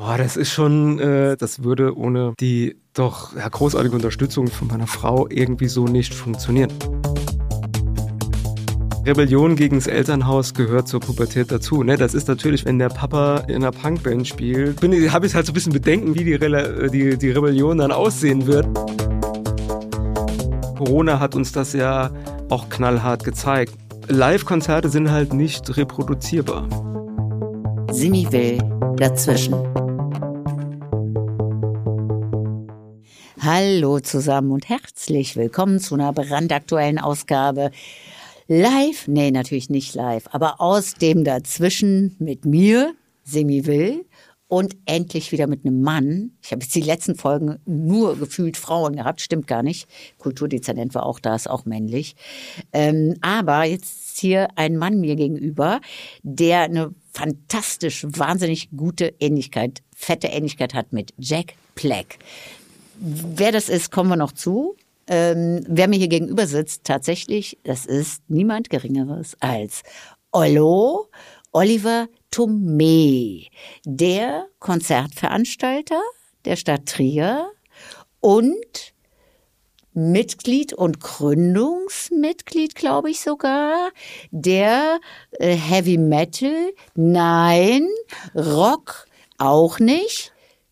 Oh, das ist schon, das würde ohne die doch großartige Unterstützung von meiner Frau irgendwie so nicht funktionieren. Rebellion gegen das Elternhaus gehört zur Pubertät dazu. Ne? Das ist natürlich, wenn der Papa in einer Punkband spielt, habe ich halt so ein bisschen Bedenken, wie die Rebellion dann aussehen wird. Corona hat uns das ja auch knallhart gezeigt. Live-Konzerte sind halt nicht reproduzierbar. Simi will dazwischen. Hallo zusammen und herzlich willkommen zu einer brandaktuellen Ausgabe. Live? Nee, natürlich nicht live, aber aus dem Dazwischen mit mir, Simi Will, und endlich wieder mit einem Mann. Ich habe jetzt die letzten Folgen nur gefühlt Frauen gehabt, stimmt gar nicht. Kulturdezernent war auch da, ist auch männlich. Aber jetzt ist hier ein Mann mir gegenüber, der eine fantastisch, wahnsinnig gute Ähnlichkeit, fette Ähnlichkeit hat mit Jack Black. Wer das ist, kommen wir noch zu. Wer mir hier gegenüber sitzt, tatsächlich, das ist niemand Geringeres als Oliver Thomé, der Konzertveranstalter der Stadt Trier und Mitglied und Gründungsmitglied, glaube ich sogar, der Heavy Metal, nein, Rock auch nicht.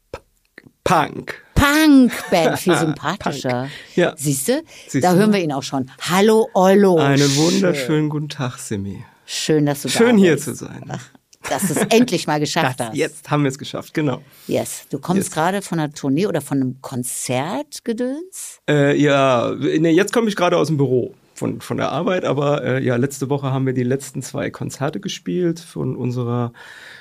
Punkband, viel sympathischer. Ja. Siehst du? Da hören wir ihn auch schon. Hallo Ollo. Einen wunderschönen guten Tag, Simi. Schön, dass du da bist. Schön hier zu sein. Ach, dass du es endlich mal geschafft hast. Jetzt haben wir es geschafft, genau. Yes. Du kommst gerade von einer Tournee oder von einem Konzertgedöns? Jetzt komme ich gerade aus dem Büro von der Arbeit, aber letzte Woche haben wir die letzten 2 Konzerte gespielt von unserer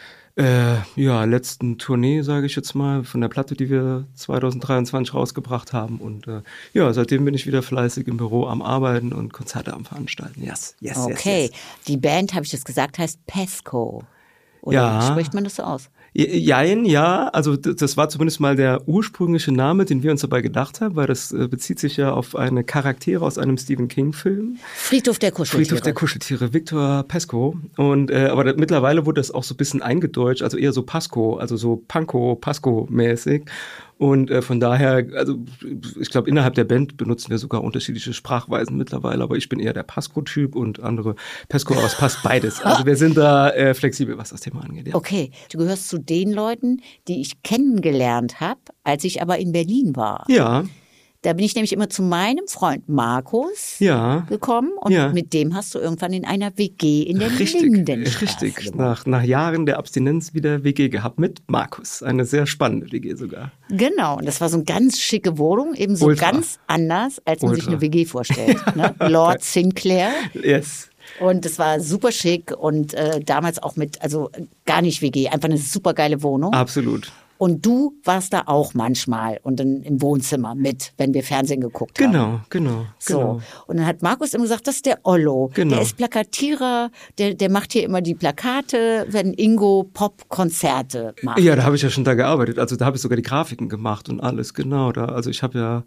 letzten Tournee, sage ich jetzt mal, von der Platte, die wir 2023 rausgebracht haben. Und seitdem bin ich wieder fleißig im Büro am Arbeiten und Konzerte am Veranstalten. Yes. Okay, die Band, habe ich das gesagt, heißt Pesco. Oder spricht man das so aus? Jein, ja. Also das war zumindest mal der ursprüngliche Name, den wir uns dabei gedacht haben, weil das bezieht sich ja auf eine Charaktere aus einem Stephen King-Film. Friedhof der Kuscheltiere, Victor Pesco. Und aber mittlerweile wurde das auch so ein bisschen eingedeutscht, also eher so Pasco, also so Pasco-mäßig. Und von daher, also ich glaube, innerhalb der Band benutzen wir sogar unterschiedliche Sprachweisen mittlerweile, aber ich bin eher der Pasco-Typ und andere Pesco, aber es passt beides. Also wir sind da flexibel, was das Thema angeht. Ja. Okay, du gehörst zu den Leuten, die ich kennengelernt habe, als ich aber in Berlin war. Ja. Da bin ich nämlich immer zu meinem Freund Markus gekommen und mit dem hast du irgendwann in einer WG in der Lindenstraße Richtig, nach Jahren der Abstinenz wieder WG gehabt mit Markus. Eine sehr spannende WG sogar. Genau, und das war so eine ganz schicke Wohnung, eben so ganz anders, als man sich eine WG vorstellt. Ne? Lord Sinclair. Yes. Und es war super schick und damals auch also gar nicht WG, einfach eine super geile Wohnung. Absolut. Und du warst da auch manchmal und dann im Wohnzimmer mit, wenn wir Fernsehen geguckt haben. Genau. So. Und dann hat Markus immer gesagt, das ist der Ollo. Genau. Der ist Plakatierer, der macht hier immer die Plakate, wenn Ingo Pop-Konzerte macht. Ja, da habe ich ja schon da gearbeitet. Also da habe ich sogar die Grafiken gemacht und alles, genau. Also ich habe ja...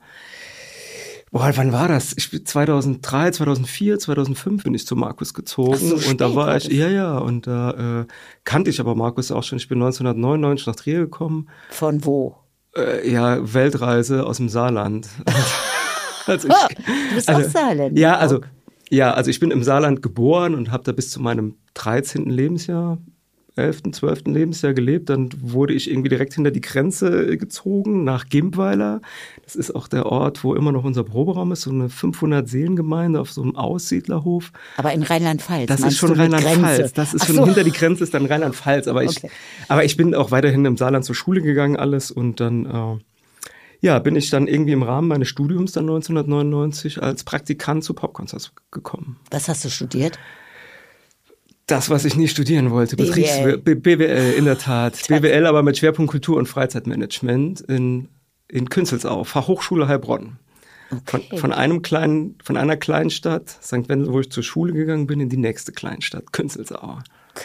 wann war das? 2003, 2004, 2005 bin ich zu Markus gezogen. Ach so, und da war ich, spät. und da kannte ich aber Markus auch schon. Ich bin 1999 nach Trier gekommen. Von wo? Weltreise aus dem Saarland. Du bist auch Saarländer. Also ich bin im Saarland geboren und habe da bis zu meinem 13. Lebensjahr 11., 12. Lebensjahr gelebt. Dann wurde ich irgendwie direkt hinter die Grenze gezogen nach Gimbweiler. Das ist auch der Ort, wo immer noch unser Proberaum ist, so eine 500-Seelengemeinde auf so einem Aussiedlerhof. Aber in Rheinland-Pfalz. Das ist schon Rheinland-Pfalz. Das ist schon hinter die Grenze, ist dann Rheinland-Pfalz. Aber ich bin auch weiterhin im Saarland zur Schule gegangen, alles. Und dann bin ich dann irgendwie im Rahmen meines Studiums dann 1999 als Praktikant zu Popconcerts gekommen. Was hast du studiert? Das, was ich nie studieren wollte, BWL, in der Tat. BWL, aber mit Schwerpunkt Kultur- und Freizeitmanagement in Künzelsau, Fachhochschule Heilbronn. Okay. Von einer kleinen Stadt, St. Wendel, wo ich zur Schule gegangen bin, in die nächste Kleinstadt, Künzelsau.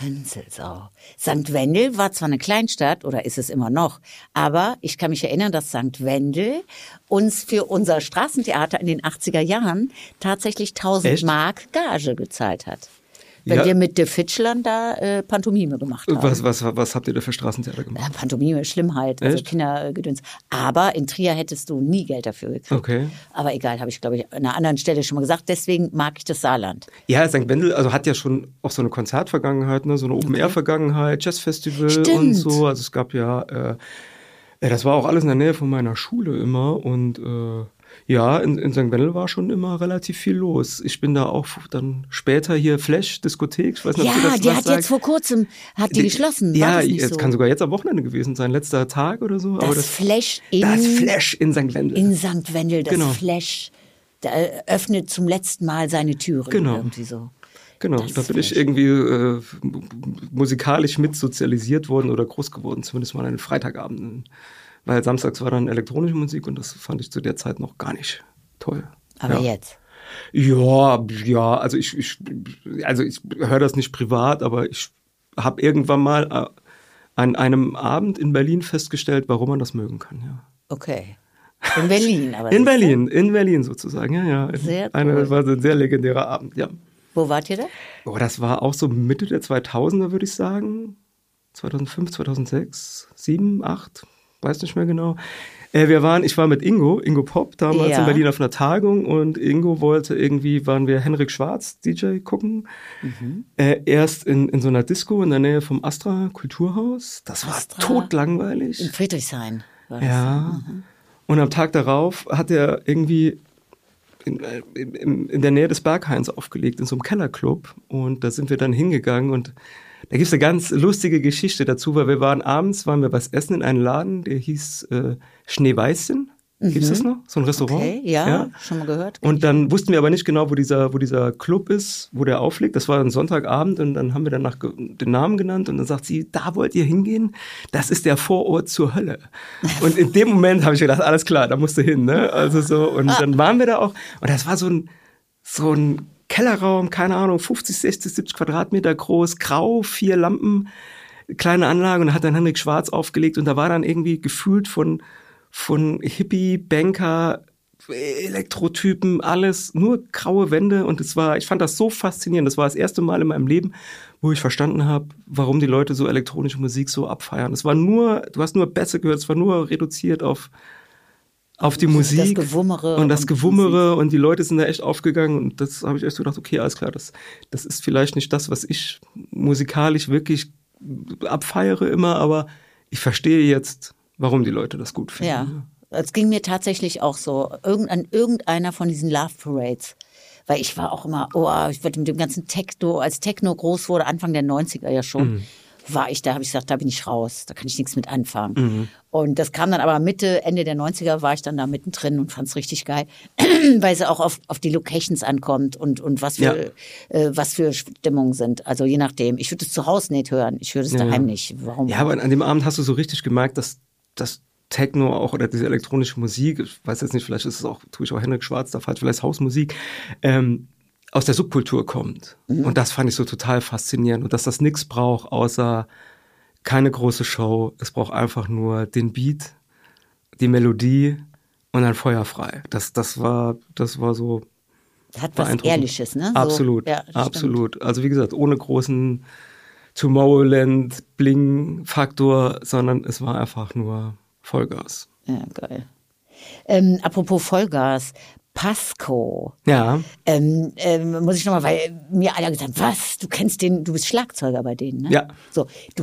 St. Wendel war zwar eine Kleinstadt, oder ist es immer noch, aber ich kann mich erinnern, dass St. Wendel uns für unser Straßentheater in den 80er Jahren tatsächlich 1000 Mark Gage gezahlt hat. wenn wir mit De Fitschland da Pantomime gemacht haben. Was habt ihr da für Straßentheater gemacht? Ja, Pantomime, Schlimmheit, also Kindergedöns. Aber in Trier hättest du nie Geld dafür gekriegt. Okay. Aber egal, habe ich, glaube ich, an einer anderen Stelle schon mal gesagt. Deswegen mag ich das Saarland. Ja, St. Wendel, also hat ja schon auch so eine Konzertvergangenheit, ne? So eine Open-Air-Vergangenheit, Jazzfestival und so. Also es gab das war auch alles in der Nähe von meiner Schule immer und in St. Wendel war schon immer relativ viel los. Ich bin da auch dann später hier Flash-Diskothek. Ich weiß nicht, ob du das die hat jetzt vor kurzem, die geschlossen. Ja, es kann sogar jetzt am Wochenende gewesen sein, letzter Tag oder so. Das Flash in St. Wendel. In St. Wendel, das Flash, da öffnet zum letzten Mal seine Türen. Genau. Irgendwie so. Genau, da bin ich irgendwie musikalisch mit sozialisiert worden oder groß geworden, zumindest mal an den Freitagabenden. Weil samstags war dann elektronische Musik und das fand ich zu der Zeit noch gar nicht toll. Aber jetzt? Ja, also ich höre das nicht privat, aber ich habe irgendwann mal an einem Abend in Berlin festgestellt, warum man das mögen kann, ja. Okay. In Berlin, aber. In Berlin sozusagen, ja. Sehr cool. War ein sehr legendärer Abend, ja. Wo wart ihr da? Oh, das war auch so Mitte der 2000er, würde ich sagen. 2005, 2006, 2007, 2008, weiß nicht mehr genau. Ich war mit Ingo Pop, damals in Berlin auf einer Tagung und Ingo waren wir Henrik Schwarz, DJ, gucken. Erst in so einer Disco in der Nähe vom Astra Kulturhaus. Das war totlangweilig. In Friedrichshain war das. Ja. Und am Tag darauf hat er irgendwie in der Nähe des Berghains aufgelegt, in so einem Kellerclub. Und da sind wir dann hingegangen und da gibt es eine ganz lustige Geschichte dazu, weil abends waren wir was essen in einem Laden, der hieß Schneeweißchen. Gibt es das noch? So ein Restaurant? Okay, ja, schon mal gehört. Und dann wussten wir aber nicht genau, wo dieser Club ist, wo der auflegt. Das war ein Sonntagabend und dann haben wir danach den Namen genannt und dann sagt sie, da wollt ihr hingehen? Das ist der Vorort zur Hölle. Und in dem Moment habe ich gedacht, alles klar, da musst du hin, ne? Also so, und dann waren wir da auch und das war so ein Kellerraum, keine Ahnung, 50, 60, 70 Quadratmeter groß, grau, 4 Lampen, kleine Anlage und da hat dann Henrik Schwarz aufgelegt und da war dann irgendwie gefühlt von Hippie, Banker, Elektrotypen, alles, nur graue Wände und ich fand das so faszinierend. Das war das erste Mal in meinem Leben, wo ich verstanden habe, warum die Leute so elektronische Musik so abfeiern. Du hast nur Bässe gehört, es war nur reduziert auf die Musik. Das Gewummere. Und das Gewummere und die Leute sind da echt aufgegangen und das habe ich echt so gedacht, okay, alles klar, das ist vielleicht nicht das, was ich musikalisch wirklich abfeiere immer, aber ich verstehe jetzt, warum die Leute das gut finden. Ja, es ging mir tatsächlich auch so, an irgendeiner von diesen Love Parades. Weil ich war auch immer, ich wollte mit dem ganzen Techno, als Techno groß wurde, Anfang der 90er ja schon, war ich da, habe ich gesagt, da bin ich raus, da kann ich nichts mit anfangen. Und das kam dann aber Ende der 90er war ich dann da mittendrin und fand es richtig geil, weil es auch auf die Locations ankommt und was für Stimmungen sind. Also je nachdem. Ich würde es zu Hause nicht hören, ich würde es daheim nicht. Warum? Ja, aber an dem Abend hast du so richtig gemerkt, dass Techno auch oder diese elektronische Musik, ich weiß jetzt nicht, vielleicht ist es auch, tue ich auch Henrik Schwarz, da vielleicht Hausmusik, aus der Subkultur kommt. Und das fand ich so total faszinierend. Und dass das nichts braucht, außer keine große Show. Es braucht einfach nur den Beat, die Melodie und dann feuerfrei. Das war so. Hat was Ehrliches, ne? Absolut, so, ja, absolut. Stimmt. Also wie gesagt, ohne großen Tomorrowland-Bling-Faktor, sondern es war einfach nur Vollgas. Ja, geil. Apropos Vollgas, Pasco. Ja. Muss ich nochmal, weil mir alle gesagt haben, was, du bist Schlagzeuger bei denen, ne? Ja. So,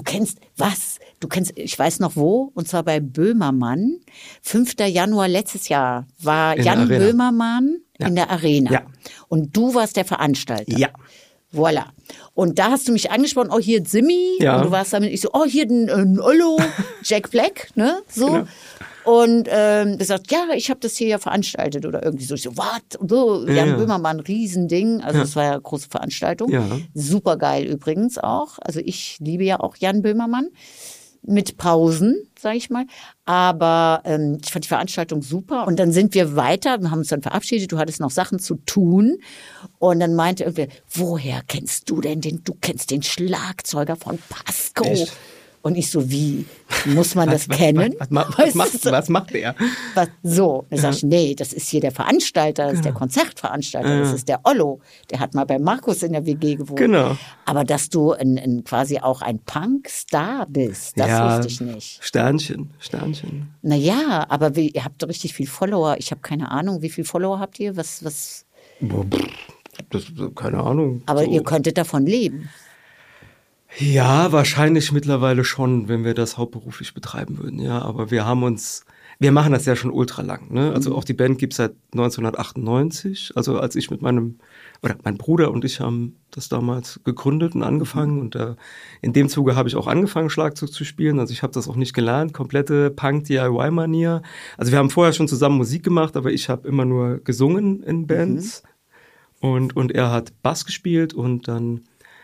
ich weiß noch wo, und zwar bei Böhmermann. 5. Januar letztes Jahr war Jan Böhmermann in der Arena. Ja. Und du warst der Veranstalter. Ja. Voilà. Und da hast du mich angesprochen, hier Simmi. Ja. Und du warst damit, ich so, hier ein Ollo, Jack Black, ne? So. Genau. Und gesagt, ja, ich habe das hier ja veranstaltet oder irgendwie so. Ich so, was? So, Jan Böhmermann, Riesending. Also das war ja eine große Veranstaltung. Ja. Super geil übrigens auch. Also ich liebe ja auch Jan Böhmermann. Mit Pausen, sage ich mal. Aber ich fand die Veranstaltung super. Und dann sind wir weiter, wir haben uns dann verabschiedet, du hattest noch Sachen zu tun. Und dann meinte irgendwer, woher kennst du denn du kennst den Schlagzeuger von Pasco? Echt? Und ich so, wie? Muss man das kennen? Was macht der? So, dann sag ich, nee, das ist hier der Veranstalter, das ist der Konzertveranstalter, das ist der Ollo. Der hat mal bei Markus in der WG gewohnt. Genau. Aber dass du quasi auch ein Punk-Star bist, das wusste ich nicht. Sternchen. Naja, aber ihr habt doch richtig viel Follower. Ich habe keine Ahnung, wie viele Follower habt ihr? Keine Ahnung. Aber so. ihr könntet davon leben. Ja, wahrscheinlich mittlerweile schon, wenn wir das hauptberuflich betreiben würden. Ja, aber wir machen das ja schon ultra lang. Ne? Also auch die Band gibt's seit 1998. Also als ich mein Bruder und ich haben das damals gegründet und angefangen. Und in dem Zuge habe ich auch angefangen, Schlagzeug zu spielen. Also ich habe das auch nicht gelernt, komplette Punk-DIY-Manier. Also wir haben vorher schon zusammen Musik gemacht, aber ich habe immer nur gesungen in Bands. Und er hat Bass gespielt und dann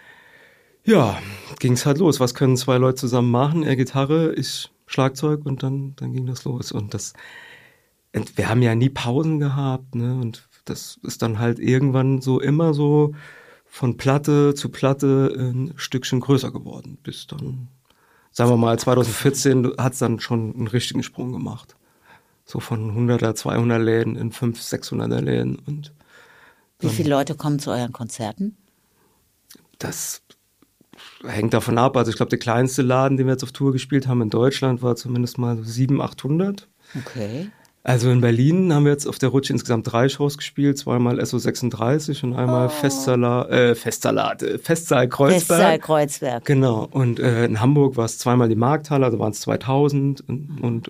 ging's halt los. Was können zwei Leute zusammen machen? Er Gitarre, ich Schlagzeug und dann ging das los. Und wir haben ja nie Pausen gehabt, ne? Und das ist dann halt irgendwann immer so von Platte zu Platte ein Stückchen größer geworden. Bis dann, sagen wir mal, 2014 hat's dann schon einen richtigen Sprung gemacht. So von 100er, 200 Läden in 500, 600er Läden. Und wie viele Leute kommen zu euren Konzerten? Das hängt davon ab. Also ich glaube, der kleinste Laden, den wir jetzt auf Tour gespielt haben in Deutschland, war zumindest mal so 700, 800. Okay. Also in Berlin haben wir jetzt auf der Rutsche insgesamt 3 Shows gespielt, zweimal SO36 und einmal Festsaal Kreuzberg. Festsaal Kreuzberg. Genau. Und in Hamburg war es zweimal die Markthalle, also waren es 2000. Und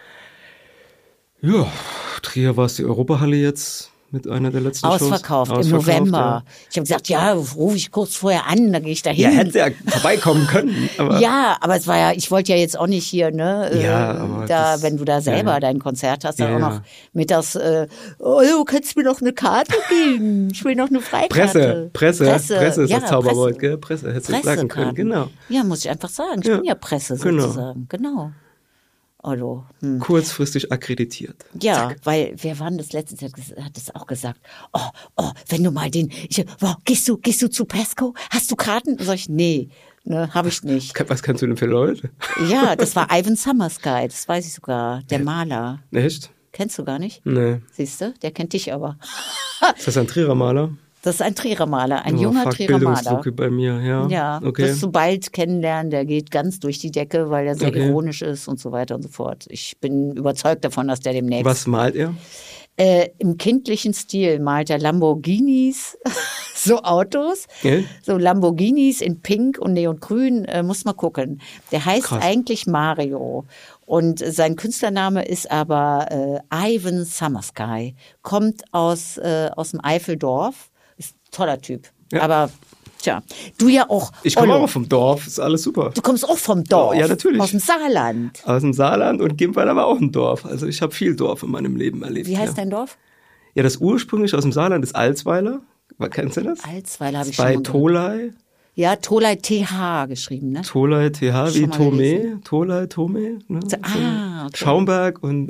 Trier war es die Europahalle jetzt. Mit einer der letzten Ausverkauft Shows. Im November. Ja. Ich habe gesagt, rufe ich kurz vorher an, dann gehe ich da hin. Ja, hätte ja vorbeikommen können. Aber aber es war ich wollte ja jetzt auch nicht hier, ne, wenn du da selber dein Konzert hast, dann auch noch mittags, kannst du mir noch eine Karte geben? Ich will noch eine Freikarte. Presse ist das Zauberwort, gell? Presse, hättest du sagen können, genau. Ja, muss ich einfach sagen, ich bin ja Presse sozusagen, genau. Ollo. Kurzfristig akkreditiert. Ja, Zack. Weil wer war denn das letztes Jahr, hat das auch gesagt, wenn du mal gehst du zu Pesco? Hast du Karten? Sag ich, nee, ne, habe ich nicht. Was kannst du denn für Leute? Ja, das war Ivan Summersky, das weiß ich sogar, der Maler. Echt? Kennst du gar nicht? Nee. Siehst du, der kennt dich aber. Ist das ein Trierer Maler? Das ist ein Trierer Maler, ein junger Trierer Maler. Bei mir, ja. Ja, okay. Das du bald kennenlernen, der geht ganz durch die Decke, weil er sehr ironisch ist und so weiter und so fort. Ich bin überzeugt davon, dass der demnächst... Was malt er? Im kindlichen Stil malt er Lamborghinis, so Autos, so Lamborghinis in Pink und Neongrün, muss mal gucken. Der heißt eigentlich Mario und sein Künstlername ist aber Ivan Summersky, kommt aus dem Eifeldorf. Toller Typ. Ja. Aber, du ja auch. Ich komme auch vom Dorf, ist alles super. Du kommst auch vom Dorf? Ja, natürlich. Aus dem Saarland? Aus dem Saarland und Gimpweil war auch ein Dorf. Also ich habe viel Dorf in meinem Leben erlebt. Wie heißt dein Dorf? Ja, das ursprünglich aus dem Saarland ist Alsweiler. Kennst du das? Alsweiler habe ich schon mal gehört. Bei Tolai. Ja, Tolai TH geschrieben, ne? Tolai TH wie Tome. Tolai Tome. Ne? Okay. Schaumberg und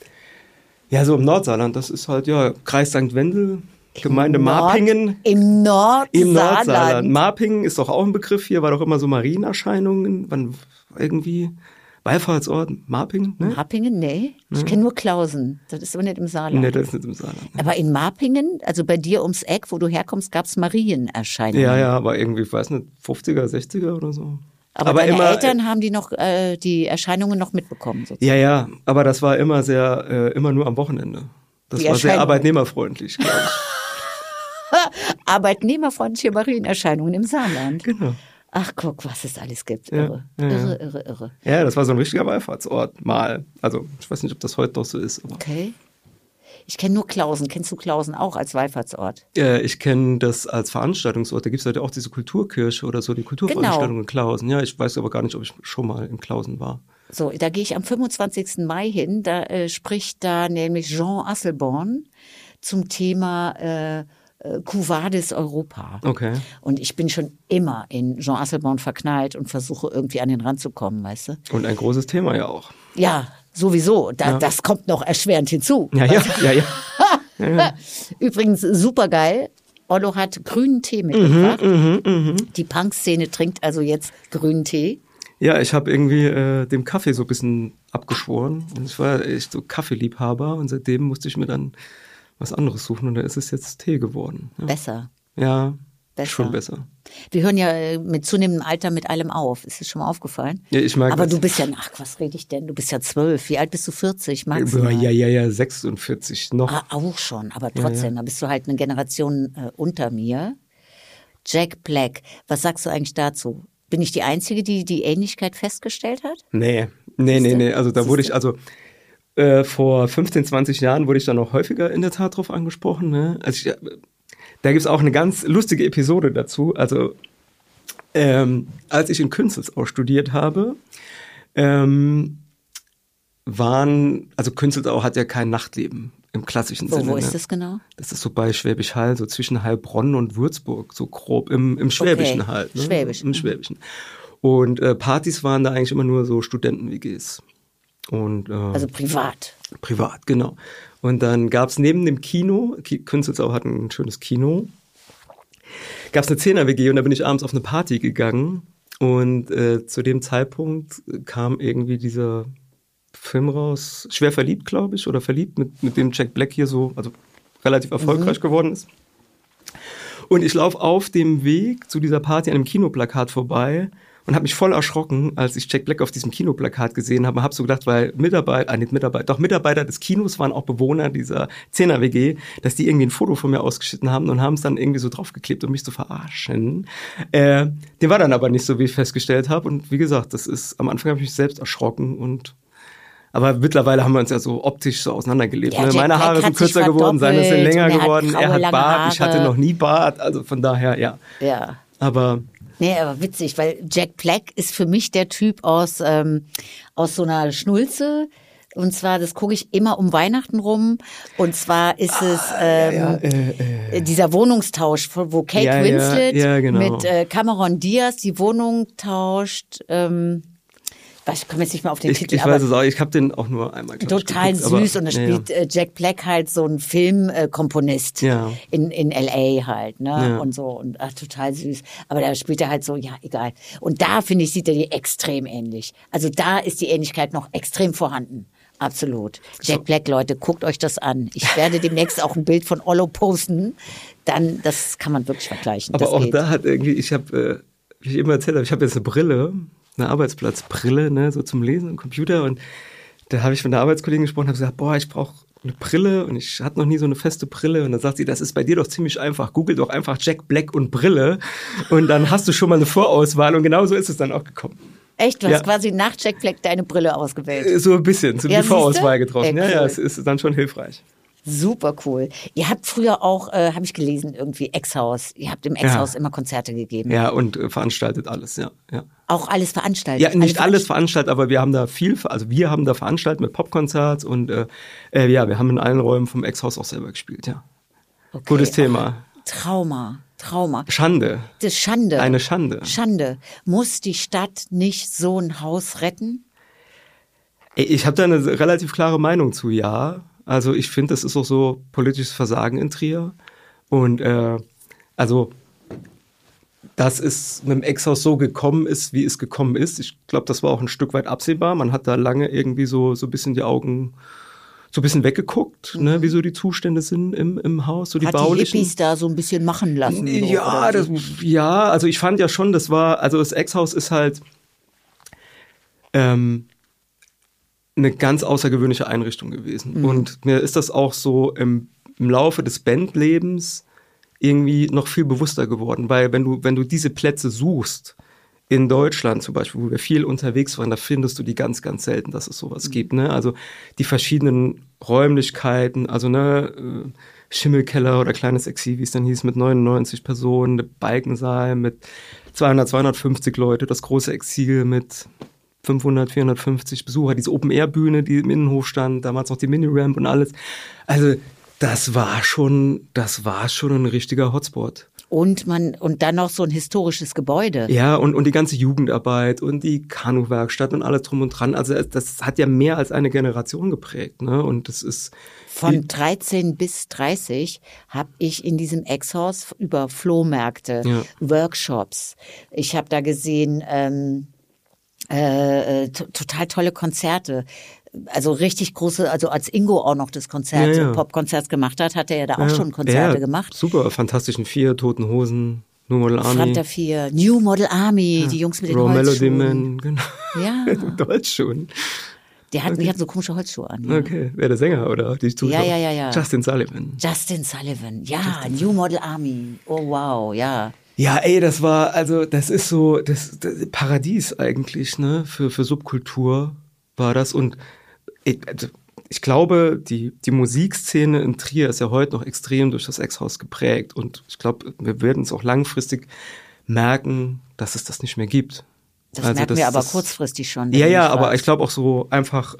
so im Nordsaarland. Das ist halt, Kreis St. Wendel. Gemeinde Marpingen. Im Nordsaarland. Marpingen ist doch auch ein Begriff hier, war doch immer so Marienerscheinungen, wann irgendwie Wallfahrtsort, Marpingen, ne? Marpingen, nee. Ich kenne nur Klausen. Das ist aber nicht im Saarland. Nee, das ist nicht im Saarland. Ne. Aber in Marpingen, also bei dir ums Eck, wo du herkommst, gab es Marienerscheinungen. Ja, aber irgendwie, ich weiß nicht, 50er, 60er oder so. Aber deine Eltern haben die Erscheinungen noch mitbekommen, sozusagen. Ja, aber das war immer immer nur am Wochenende. Das war sehr arbeitnehmerfreundlich, glaube ich. Arbeitnehmerfreundliche Marienerscheinungen im Saarland. Genau. Ach, guck, was es alles gibt. Irre. Irre. Ja, das war so ein richtiger Wallfahrtsort mal. Also, ich weiß nicht, ob das heute noch so ist. Aber. Okay. Ich kenne nur Klausen. Kennst du Klausen auch als Wallfahrtsort? Ich kenne das als Veranstaltungsort. Da gibt es heute auch diese Kulturkirche oder so, die Kulturveranstaltung in Klausen. Ja, ich weiß aber gar nicht, ob ich schon mal in Klausen war. So, da gehe ich am 25. Mai hin. Da spricht da nämlich Jean Asselborn zum Thema Quo Vadis Europa. Okay. Und ich bin schon immer in Jean Asselborn verknallt und versuche irgendwie an den Rand zu kommen, weißt du? Und ein großes Thema ja auch. Ja, sowieso. Das kommt noch erschwerend hinzu. Ja. Übrigens, super geil. Ollo hat grünen Tee mitgebracht. Die Punk-Szene trinkt also jetzt grünen Tee. Ja, ich habe irgendwie dem Kaffee so ein bisschen abgeschworen. Und ich war echt so Kaffeeliebhaber und seitdem musste ich mir dann was anderes suchen und da ist es jetzt Tee geworden. Ja. Besser. Ja, Besser. schon besser. Wir hören ja mit zunehmendem Alter mit allem auf. Ist das schon mal aufgefallen? Ja, ich mag Aber das. du bist ja, ach, was rede ich denn? Du bist ja 12. Wie alt bist du? 40 maximal? Ja, 46 noch. Ah, auch schon, aber trotzdem, da bist du halt eine Generation unter mir. Jack Black, was sagst du eigentlich dazu? Bin ich die Einzige, die die Ähnlichkeit festgestellt hat? Nee. Also da Siehste? wurde ich, vor 15, 20 Jahren wurde ich dann auch häufiger in der Tat drauf angesprochen. Ne? Da gibt's auch eine ganz lustige Episode dazu. Also als ich in Künzelsau studiert habe, Künzelsau hat ja kein Nachtleben im klassischen Sinne. Wo ist das genau? Das ist so bei Schwäbisch Hall, so zwischen Heilbronn und Würzburg, so grob im Schwäbischen Okay. halt. Ne? Schwäbisch. Im Schwäbischen. Und Partys waren da eigentlich immer nur so Studenten-WGs. Und, Also privat. Privat, genau. Und dann gab's neben dem Kino, Künzelsau hat ein schönes Kino, gab's eine 10er-WG und da bin ich abends auf eine Party gegangen. Und zu dem Zeitpunkt kam irgendwie dieser Film raus, Schwer verliebt, glaube ich, oder verliebt, mit dem Jack Black hier so, also relativ erfolgreich geworden ist. Und ich laufe auf dem Weg zu dieser Party an einem Kinoplakat vorbei und habe mich voll erschrocken, als ich Jack Black auf diesem Kinoplakat gesehen habe. Habe so gedacht, weil Mitarbeiter des Kinos waren auch Bewohner dieser 10er-WG, dass die irgendwie ein Foto von mir ausgeschnitten haben und haben es dann irgendwie so draufgeklebt, um mich zu verarschen. Dem war dann aber nicht so, wie ich festgestellt habe. Und wie gesagt, am Anfang habe ich mich selbst erschrocken aber mittlerweile haben wir uns ja so optisch so auseinandergelebt. Ja, Ne? Meine Haare sind kürzer geworden, seine sind länger geworden. Er hat Bart, ich hatte noch nie Bart. Also von daher, ja. Ja. Aber witzig, weil Jack Black ist für mich der Typ aus so einer Schnulze. Und zwar, das gucke ich immer um Weihnachten rum. Und zwar ist es dieser Wohnungstausch, wo Kate Winslet genau. mit Cameron Diaz die Wohnung tauscht. Ich komme jetzt nicht mehr auf den Titel. Ich weiß es auch, ich habe den auch nur einmal total geguckt, süß und da spielt Jack Black halt so einen Filmkomponist in L.A. halt, ne? Ja. Und so und total süß. Aber da spielt er halt so, ja, egal. Und da, finde ich, sieht er die extrem ähnlich. Also da ist die Ähnlichkeit noch extrem vorhanden. Absolut. Jack Black, Leute, guckt euch das an. Ich werde demnächst auch ein Bild von Ollo posten. Dann, das kann man wirklich vergleichen. Aber das auch geht. da hat irgendwie, wie ich immer erzählt habe, ich habe jetzt eine Brille, eine Arbeitsplatzbrille, ne, so zum Lesen am Computer. Und da habe ich mit einer Arbeitskollegin gesprochen und habe gesagt, ich brauche eine Brille und ich hatte noch nie so eine feste Brille. Und dann sagt sie, das ist bei dir doch ziemlich einfach. Google doch einfach Jack Black und Brille und dann hast du schon mal eine Vorauswahl. Und genau so ist es dann auch gekommen. Echt? Du hast quasi nach Jack Black deine Brille ausgewählt? So ein bisschen, so die Vorauswahl getroffen. Cool. Ja, es ist dann schon hilfreich. Super cool. Ihr habt früher auch, habe ich gelesen, irgendwie Ex-Haus. Ihr habt im Ex-Haus immer Konzerte gegeben. Ja, und veranstaltet alles, ja. Auch alles veranstaltet? Ja, nicht alles veranstaltet, aber wir haben da wir haben da veranstaltet mit Popkonzerts und wir haben in allen Räumen vom Ex-Haus auch selber gespielt, ja. Okay. Gutes Thema. Trauma. Schande. Das ist Schande. Eine Schande. Schande. Muss die Stadt nicht so ein Haus retten? Ich habe da eine relativ klare Meinung zu, ja. Also ich finde, das ist auch so politisches Versagen in Trier. Und dass es mit dem Ex-Haus so gekommen ist, wie es gekommen ist. Ich glaube, das war auch ein Stück weit absehbar. Man hat da lange irgendwie so ein bisschen die Augen so ein bisschen weggeguckt, ne, wie so die Zustände sind im Haus, so die baulichen. Die Hippies da so ein bisschen machen lassen? Ja, also ich fand ja schon, das Ex-Haus ist halt eine ganz außergewöhnliche Einrichtung gewesen. Mhm. Und mir ist das auch so im Laufe des Bandlebens irgendwie noch viel bewusster geworden, weil wenn du diese Plätze suchst, in Deutschland zum Beispiel, wo wir viel unterwegs waren, da findest du die ganz, ganz selten, dass es sowas gibt. Ne? Also die verschiedenen Räumlichkeiten, also Schimmelkeller oder kleines Exil, wie es dann hieß, mit 99 Personen, der Balkensaal mit 250 Leute, das große Exil mit 500, 450 Besucher, diese Open-Air-Bühne, die im Innenhof stand, damals noch die Mini-Ramp und alles. Also das war schon ein richtiger Hotspot. Und dann noch so ein historisches Gebäude. Ja, und die ganze Jugendarbeit und die Kanuwerkstatt und alles drum und dran. Also das hat ja mehr als eine Generation geprägt, ne? Und das ist von 13 bis 30 habe ich in diesem Ex-Haus über Flohmärkte, Workshops. Ich habe da gesehen Total tolle Konzerte. Also richtig große, also als Ingo auch noch das Konzert, so Popkonzert gemacht hat er ja da auch schon Konzerte gemacht. Super, Fantastischen Vier, Toten Hosen, New Model Army. Fanta 4, New Model Army, die Jungs mit den Holzschuhen. Melody Man, genau. Ja. Mit Holzschuhen. Die hatten so komische Holzschuhe an. Ja. Okay, wer der Sänger oder die Zuschauer? Ja. Justin Sullivan, ja, New Model Army. Oh wow, ja. Ja, das ist so das Paradies eigentlich, ne, für Subkultur war das. Und ich glaube, die Musikszene in Trier ist ja heute noch extrem durch das Ex-Haus geprägt. Und ich glaube, wir werden es auch langfristig merken, dass es das nicht mehr gibt. Das merken wir aber kurzfristig schon. Ja, aber ich glaube auch so einfach,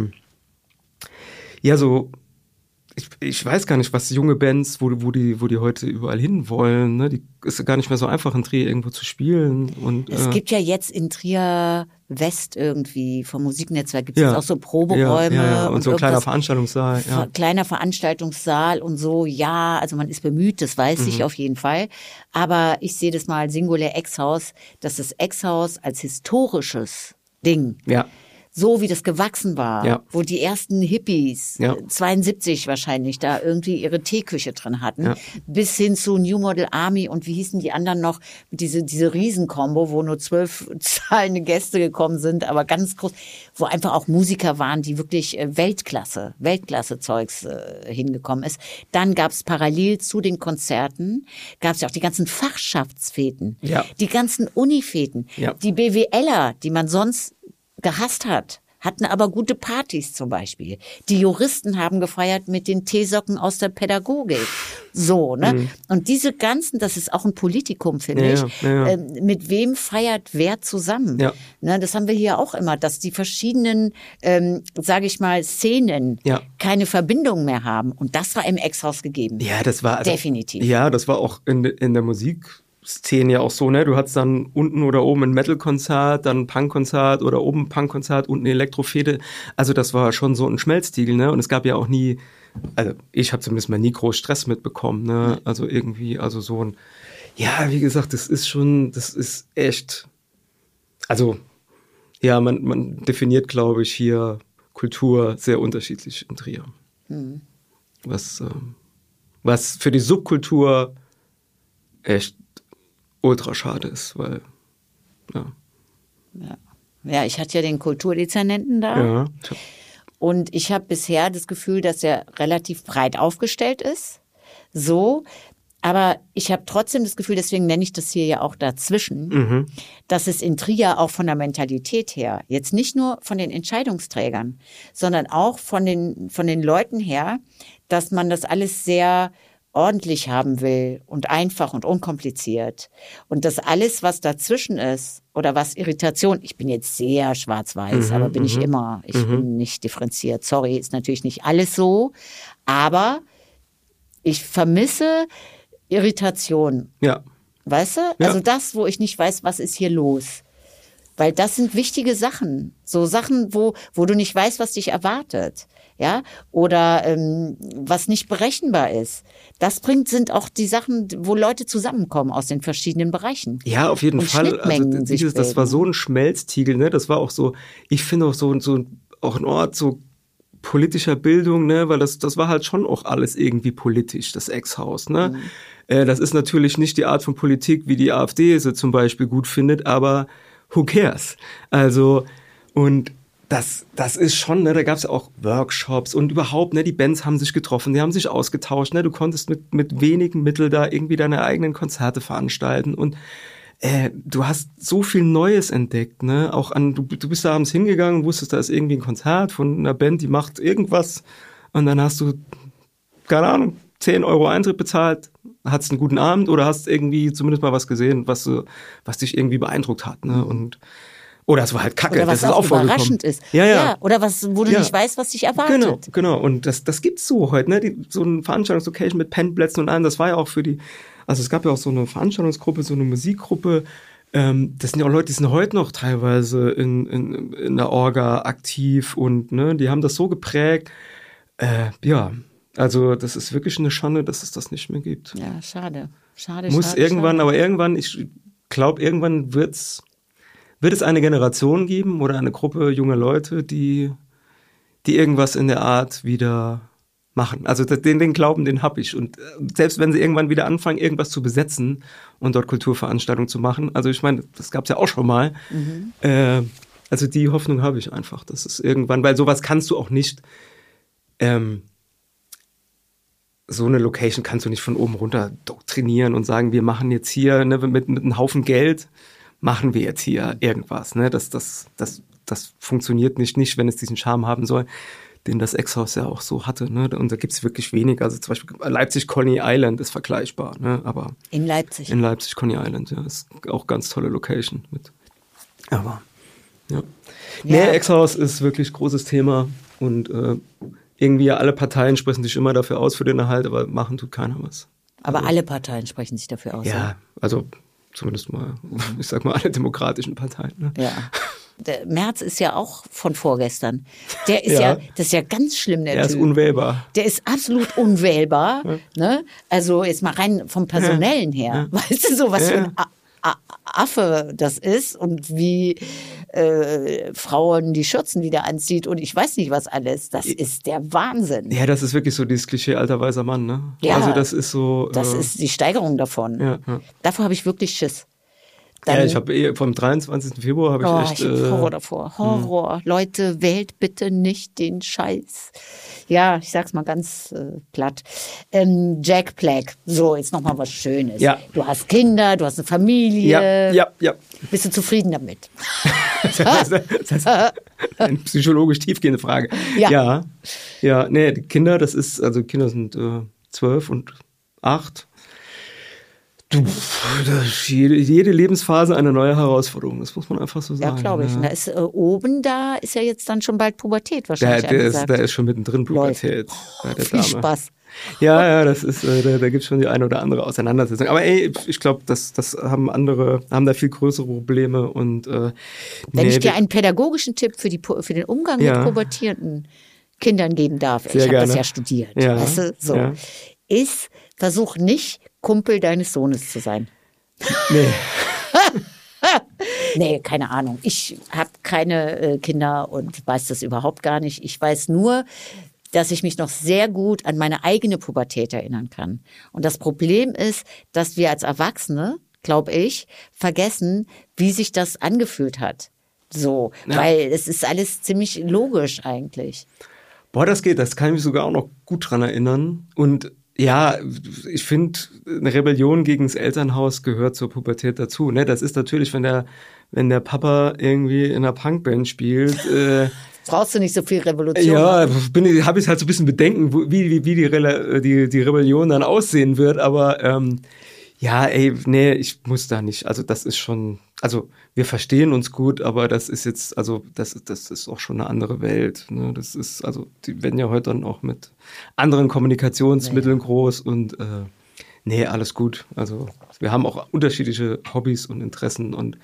ich weiß gar nicht, was junge Bands, wo die heute überall hin wollen, ne? Die ist ja gar nicht mehr so einfach in Trier irgendwo zu spielen. Und es gibt ja jetzt in Trier West irgendwie vom Musiknetzwerk gibt es auch so Proberäume ja. Und so ein kleiner Veranstaltungssaal. Ja. Kleiner Veranstaltungssaal und so, ja, also man ist bemüht, das weiß ich auf jeden Fall. Aber ich sehe das mal singulär Ex-Haus, dass das Ex-Haus als historisches Ding, so wie das gewachsen war, wo die ersten Hippies, 72 wahrscheinlich, da irgendwie ihre Teeküche drin hatten, bis hin zu New Model Army und wie hießen die anderen noch, diese Riesenkombo, wo nur 12 zahlende Gäste gekommen sind, aber ganz groß, wo einfach auch Musiker waren, die wirklich Weltklasse-Zeugs hingekommen ist. Dann gab es parallel zu den Konzerten, gab es ja auch die ganzen Fachschaftsfeten, die ganzen Unifeten, die BWLer, die man sonst gehasst hatten aber gute Partys zum Beispiel. Die Juristen haben gefeiert mit den Teesocken aus der Pädagogik. So, ne? Und diese ganzen, das ist auch ein Politikum, finde ich. Mit wem feiert wer zusammen? Ja. Ne, das haben wir hier auch immer, dass die verschiedenen, sage ich mal, Szenen keine Verbindung mehr haben. Und das war im Ex-Haus gegeben. Ja, das war definitiv. Ja, das war auch in der Musik. Szene ja auch so, ne? Du hattest dann unten oder oben ein Metal-Konzert, dann ein Punk-Konzert oder oben ein Punk-Konzert, unten eine Elektrofete. Also das war schon so ein Schmelztiegel, ne? Und es gab ja auch nie, also ich habe zumindest mal nie groß Stress mitbekommen, ne? Also irgendwie, also so ein, ja, wie gesagt, das ist echt, also ja, man definiert, glaube ich, hier Kultur sehr unterschiedlich in Trier. Was für die Subkultur echt ultra schade ist, weil, Ja, ich hatte ja den Kulturdezernenten da. Ja. Und ich habe bisher das Gefühl, dass er relativ breit aufgestellt ist. So. Aber ich habe trotzdem das Gefühl, deswegen nenne ich das hier ja auch dazwischen, dass es in Trier auch von der Mentalität her, jetzt nicht nur von den Entscheidungsträgern, sondern auch von den Leuten her, dass man das alles sehr ordentlich haben will und einfach und unkompliziert. Und das alles, was dazwischen ist oder was Irritation, ich bin jetzt sehr schwarz-weiß, aber bin ich immer, ich bin nicht differenziert. Sorry, ist natürlich nicht alles so, aber ich vermisse Irritation. Ja. Weißt du? Ja. Also das, wo ich nicht weiß, was ist hier los. Weil das sind wichtige Sachen. So Sachen, wo du nicht weißt, was dich erwartet. Ja, oder was nicht berechenbar ist. Sind auch die Sachen, wo Leute zusammenkommen aus den verschiedenen Bereichen. Ja, auf jeden Fall. Also das war so ein Schmelztiegel, ne? Das war auch so, ich finde auch so auch ein Ort so politischer Bildung, ne? Weil das war halt schon auch alles irgendwie politisch, das Ex-Haus, ne? Das ist natürlich nicht die Art von Politik, wie die AfD sie zum Beispiel gut findet, aber who cares? Also, und das ist schon, ne, da gab es ja auch Workshops und überhaupt, ne, die Bands haben sich getroffen, die haben sich ausgetauscht, ne, du konntest mit wenigen Mitteln da irgendwie deine eigenen Konzerte veranstalten und du hast so viel Neues entdeckt, ne, auch du bist da abends hingegangen, wusstest, da ist irgendwie ein Konzert von einer Band, die macht irgendwas und dann hast du, keine Ahnung, 10 € Eintritt bezahlt, hattest einen guten Abend oder hast irgendwie zumindest mal was gesehen, was dich irgendwie beeindruckt hat, ne, und oder es war halt kacke, oder was das ist auch überraschend ist. Ja. Oder wo du nicht weißt, was dich erwartet. Genau. Und das gibt's so heute, ne? So eine Veranstaltungslocation mit Pennplätzen und allem, das war ja auch also es gab ja auch so eine Veranstaltungsgruppe, so eine Musikgruppe. Das sind ja auch Leute, die sind heute noch teilweise in der Orga aktiv und ne, die haben das so geprägt. Also das ist wirklich eine Schande, dass es das nicht mehr gibt. Ja, schade. Aber irgendwann, ich glaube, irgendwann wird's wird es eine Generation geben oder eine Gruppe junger Leute, die irgendwas in der Art wieder machen. Also den Glauben, den habe ich. Und selbst wenn sie irgendwann wieder anfangen, irgendwas zu besetzen und dort Kulturveranstaltungen zu machen, also ich meine, das gab es ja auch schon mal, also die Hoffnung habe ich einfach, dass es irgendwann, weil sowas kannst du auch nicht, so eine Location kannst du nicht von oben runter doktrinieren und sagen, wir machen jetzt hier, ne, mit einem Haufen Geld, machen wir jetzt hier irgendwas. Ne? Das funktioniert nicht, wenn es diesen Charme haben soll, den das Ex-Haus ja auch so hatte. Ne? Und da gibt es wirklich wenig. Also zum Beispiel Leipzig Coney Island ist vergleichbar. Ne? Aber in Leipzig? In Leipzig Coney Island, ja. Ist auch ganz tolle Location. Aber, ja. Nee, Ex-Haus ist wirklich großes Thema. Und irgendwie alle Parteien sprechen sich immer dafür aus für den Erhalt, aber machen tut keiner was. Aber also, alle Parteien sprechen sich dafür aus? Ja, also zumindest mal, ich sag mal, alle demokratischen Parteien. Ne? Ja. Der Merz ist ja auch von vorgestern. Der ist das ist ja ganz schlimm, der Typ. Der ist unwählbar. Der ist absolut unwählbar. Ja. Ne? Also jetzt mal rein vom Personellen her. Ja. Weißt du, so was für ein Affe das ist und wie Frauen die Schürzen wieder anzieht und ich weiß nicht was alles. Das ist der Wahnsinn. Ja, das ist wirklich so dieses Klischee alter weißer Mann, ne? Ja, also das ist so. Das ist die Steigerung davon. Ja. Davor habe ich wirklich Schiss. Dann, ich habe vom 23. Februar habe ich echt... Ich hab Horror davor. Horror. Leute, wählt bitte nicht den Scheiß. Ja, ich sag's mal ganz platt. Jack Black. So, jetzt nochmal was Schönes. Ja. Du hast Kinder, du hast eine Familie. Ja. Bist du zufrieden damit? Das ist eine psychologisch tiefgehende Frage. Ja, nee, die Kinder, Kinder sind 12 und 8. Jede Lebensphase eine neue Herausforderung, das muss man einfach so sagen. Ja, glaube ich. Ja. Da ist da ist ja jetzt dann schon bald Pubertät wahrscheinlich. Da ist schon mittendrin Pubertät. Bei der Dame. Viel Spaß. Ja, das ist, da gibt es schon die eine oder andere Auseinandersetzung. Aber ich glaube, das haben da viel größere Probleme. Und wenn ich dir einen pädagogischen Tipp für den Umgang mit pubertierenden Kindern geben darf, ich habe das ja studiert, weißt du, so, ist, versuch nicht Kumpel deines Sohnes zu sein. Nee. Nee, keine Ahnung. Ich habe keine Kinder und weiß das überhaupt gar nicht. Ich weiß nur, dass ich mich noch sehr gut an meine eigene Pubertät erinnern kann. Und das Problem ist, dass wir als Erwachsene, glaube ich, vergessen, wie sich das angefühlt hat. So, weil es ist alles ziemlich logisch eigentlich. Boah, das geht. Das kann ich mich sogar auch noch gut dran erinnern. Und ja, ich finde, eine Rebellion gegen das Elternhaus gehört zur Pubertät dazu. Ne? Das ist natürlich, wenn der Papa irgendwie in einer Punkband spielt. Brauchst du nicht so viel Revolution? Ja, habe ich halt so ein bisschen Bedenken, wie die Rebellion dann aussehen wird. Aber ich muss da nicht. Also das ist schon, also wir verstehen uns gut, aber das ist jetzt, also das ist auch schon eine andere Welt. Ne? Das ist, also die werden ja heute dann auch mit anderen Kommunikationsmitteln groß und alles gut. Also wir haben auch unterschiedliche Hobbys und Interessen und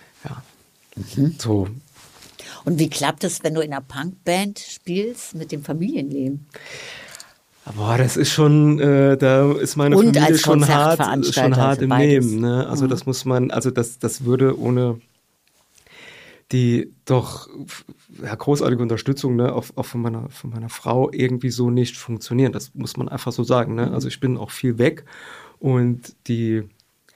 so. Und wie klappt es, wenn du in einer Punkband spielst mit dem Familienleben? Boah, das ist schon, da ist meine und Familie schon hart im beides. Nehmen. Ne? Also das muss man, also das würde ohne die doch großartige Unterstützung, ne, auch von meiner Frau irgendwie so nicht funktionieren. Das muss man einfach so sagen. Ne? Also ich bin auch viel weg und die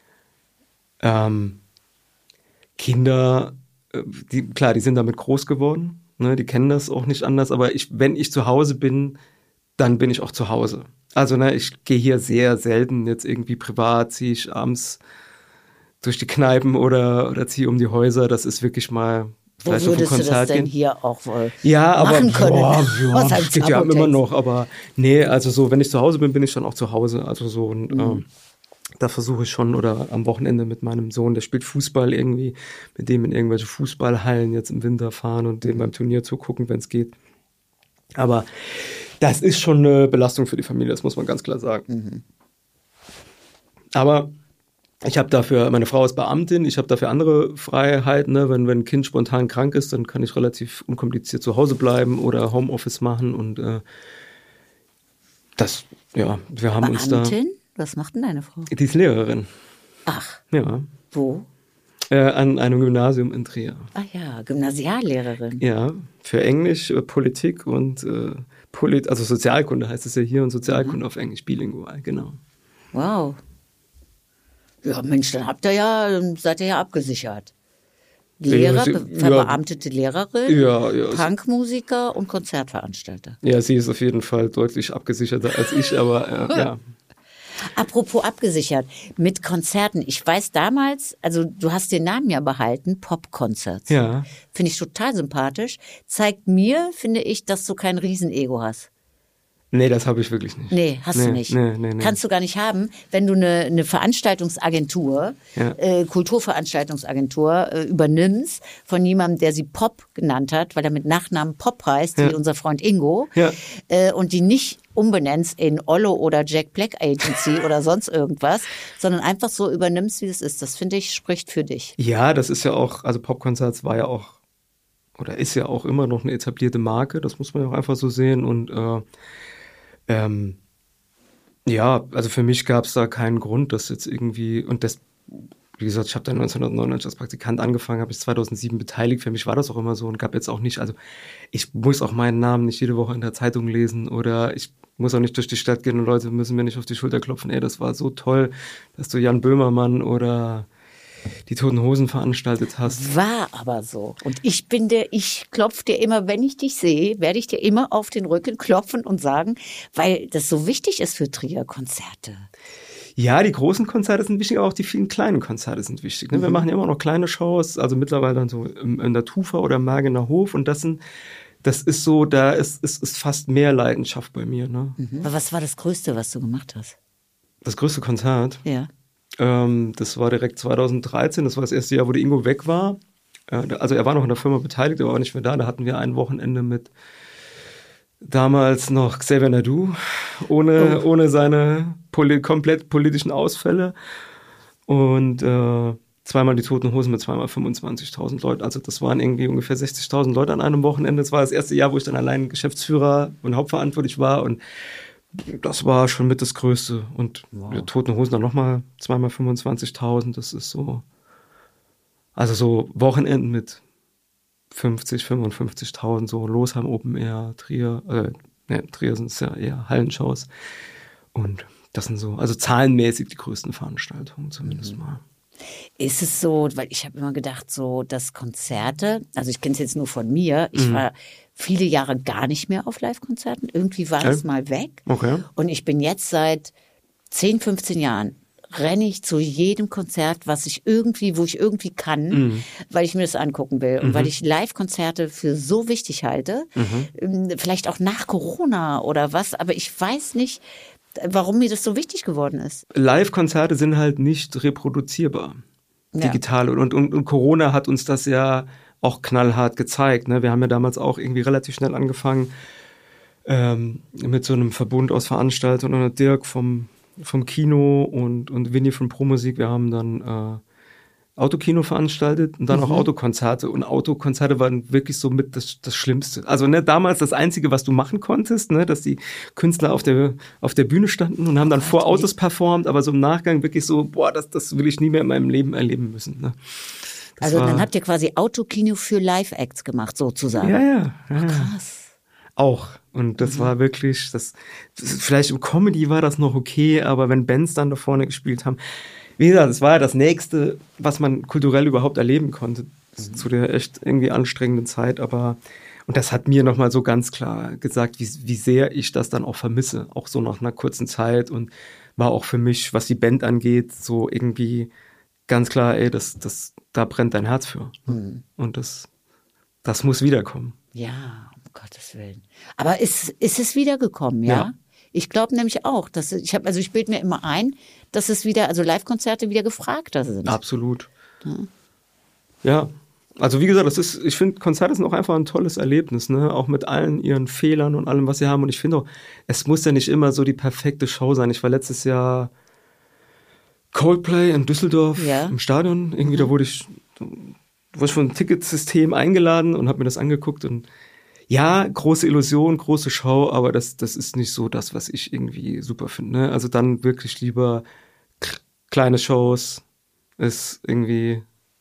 Kinder, die sind damit groß geworden. Ne? Die kennen das auch nicht anders. Aber wenn ich zu Hause bin, dann bin ich auch zu Hause. Also ich gehe hier sehr selten jetzt irgendwie privat, ziehe ich abends durch die Kneipen oder ziehe um die Häuser. Das ist wirklich mal vielleicht auf ein Konzert gehen. Wo würdest du das denn hier auch wohl machen können? Das geht ja immer noch. Aber nee, also so, wenn ich zu Hause bin, bin ich dann auch zu Hause. Also so und da versuche ich schon, oder am Wochenende mit meinem Sohn, der spielt Fußball irgendwie, mit dem in irgendwelche Fußballhallen jetzt im Winter fahren und dem beim Turnier zugucken, wenn es geht. Aber das ist schon eine Belastung für die Familie, das muss man ganz klar sagen. Aber ich habe dafür, meine Frau ist Beamtin, ich habe dafür andere Freiheiten. Ne? Wenn ein Kind spontan krank ist, dann kann ich relativ unkompliziert zu Hause bleiben oder Homeoffice machen. Und wir haben Beamtin? uns da... Was macht denn deine Frau? Die ist Lehrerin. Ach. Ja. Wo? An einem Gymnasium in Trier. Ah ja, Gymnasiallehrerin. Ja, für Englisch, Politik und also Sozialkunde heißt es ja hier und Sozialkunde auf Englisch, bilingual, genau. Wow. Ja, Mensch, dann seid ihr ja abgesichert. Verbeamtete Lehrerin, ja. Punkmusiker und Konzertveranstalter. Ja, sie ist auf jeden Fall deutlich abgesicherter als ich, aber ja. Apropos abgesichert, mit Konzerten. Ich weiß damals, also du hast den Namen ja behalten, Pop-Concerts. Ja. Finde ich total sympathisch. Zeigt mir, finde ich, dass du kein Riesenego hast. Nee, das habe ich wirklich nicht. Nee, hast du nicht. Nee. Kannst du gar nicht haben, wenn du eine Veranstaltungsagentur, Kulturveranstaltungsagentur übernimmst von jemandem, der sie Pop genannt hat, weil er mit Nachnamen Pop heißt, wie unser Freund Ingo, und die nicht umbenennst in Ollo oder Jack Black Agency oder sonst irgendwas, sondern einfach so übernimmst, wie es ist. Das finde ich, spricht für dich. Ja, das ist ja auch, also Popconcerts war ja auch, oder ist ja auch immer noch eine etablierte Marke, das muss man ja auch einfach so sehen und ja, also für mich gab es da keinen Grund, dass jetzt irgendwie, und das, wie gesagt, ich habe da 1999 als Praktikant angefangen, habe ich 2007 beteiligt, für mich war das auch immer so und gab jetzt auch nicht, also ich muss auch meinen Namen nicht jede Woche in der Zeitung lesen oder ich muss auch nicht durch die Stadt gehen und Leute müssen mir nicht auf die Schulter klopfen, ey, das war so toll, dass du Jan Böhmermann oder die Toten Hosen veranstaltet hast. War aber so. Und ich klopfe dir immer, wenn ich dich sehe, werde ich dir immer auf den Rücken klopfen und sagen, weil das so wichtig ist für Trier-Konzerte. Ja, die großen Konzerte sind wichtig, aber auch die vielen kleinen Konzerte sind wichtig. Ne? Wir machen ja immer noch kleine Shows, also mittlerweile dann so in der Tufa oder im Mergener Hof und das ist so, da ist fast mehr Leidenschaft bei mir. Ne? Aber was war das Größte, was du gemacht hast? Das größte Konzert? Ja. Das war direkt 2013, das war das erste Jahr, wo der Ingo weg war. Also er war noch in der Firma beteiligt, er war nicht mehr da. Da hatten wir ein Wochenende mit damals noch Xavier Naidoo, ohne seine komplett politischen Ausfälle. Und zweimal die Toten Hosen mit zweimal 25.000 Leuten. Also das waren irgendwie ungefähr 60.000 Leute an einem Wochenende. Das war das erste Jahr, wo ich dann allein Geschäftsführer und hauptverantwortlich war und das war schon mit das Größte. Und die Toten Hosen dann nochmal zweimal 25.000. Das ist so, also so Wochenenden mit 50, 55.000, so Losheim Open Air, Trier, Trier sind es ja eher Hallenshows. Und das sind so, also zahlenmäßig die größten Veranstaltungen zumindest mal. Ist es so, weil ich habe immer gedacht, so, dass Konzerte, also ich kenne es jetzt nur von mir, ich war viele Jahre gar nicht mehr auf Live-Konzerten, irgendwie war das mal weg. Okay. Und ich bin jetzt seit 10, 15 Jahren, renne ich zu jedem Konzert, wo ich irgendwie kann, weil ich mir das angucken will und weil ich Live-Konzerte für so wichtig halte, vielleicht auch nach Corona oder was, aber ich weiß nicht, warum mir das so wichtig geworden ist. Live-Konzerte sind halt nicht reproduzierbar, digital. Und Corona hat uns das ja auch knallhart gezeigt. Ne? Wir haben ja damals auch irgendwie relativ schnell angefangen mit so einem Verbund aus Veranstaltern und Dirk vom Kino und Winnie von Promusik. Wir haben dann Autokino veranstaltet und dann auch Autokonzerte. Und Autokonzerte waren wirklich so mit das Schlimmste. Also damals das Einzige, was du machen konntest, dass die Künstler auf der Bühne standen und haben dann vor Autos performt, aber so im Nachgang wirklich so, boah, das will ich nie mehr in meinem Leben erleben müssen. Ne? Also dann habt ihr quasi Autokino für Live-Acts gemacht, sozusagen. Ja. Krass. Auch. Und das war wirklich, vielleicht im Comedy war das noch okay, aber wenn Bands dann da vorne gespielt haben, wie gesagt, das war ja das Nächste, was man kulturell überhaupt erleben konnte zu der echt irgendwie anstrengenden Zeit. Und das hat mir nochmal so ganz klar gesagt, wie sehr ich das dann auch vermisse, auch so nach einer kurzen Zeit. Und war auch für mich, was die Band angeht, so irgendwie ganz klar, ey, da brennt dein Herz für. Und das muss wiederkommen. Ja, um Gottes Willen. Aber ist es wiedergekommen, ja? Ich glaube nämlich auch, dass ich bilde mir immer ein, dass es wieder, also Live-Konzerte wieder gefragter sind. Absolut. Ja. Also wie gesagt, ich finde, Konzerte sind auch einfach ein tolles Erlebnis, ne? Auch mit allen ihren Fehlern und allem, was sie haben. Und ich finde auch, es muss ja nicht immer so die perfekte Show sein. Ich war letztes Jahr Coldplay in Düsseldorf im Stadion. Irgendwie, da wurde ich von einem Ticketsystem eingeladen und habe mir das angeguckt und ja, große Illusion, große Show, aber das ist nicht so das, was ich irgendwie super finde. Ne? Also dann wirklich lieber kleine Shows ist irgendwie